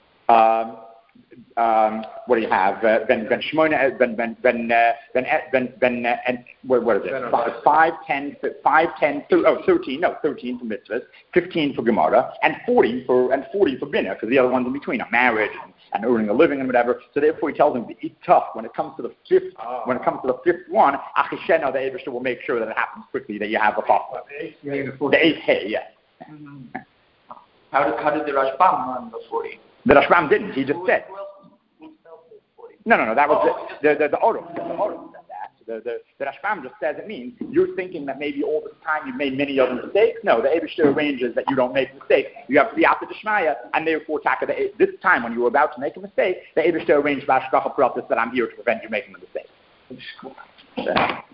What do you have? Ben Shmona, what is it? 5, 10, 13 for mitzvahs, 15 for Gemara, and 40 for Binah, because the other ones in between are marriage and earning a living and whatever. So therefore he tells them to eat tough. When it comes to the fifth one, Achishena, the Eibishter will make sure that it happens quickly, that you have a chachma. The 8th hay, yes. Mm-hmm. How did the Rashbam run the 40? The Rashbam didn't. He just said. No. That was the Aruch. The Aruch said that. The Rashbam just says it means you're thinking that maybe all this time you've made many other mistakes. No, the Eibishter arranges that you don't make mistakes. You have Siyata D'Shmaya, and therefore this time when you were about to make a mistake, the Eibishter arranged Bashkacha Pratis that I'm here to prevent you making the mistake.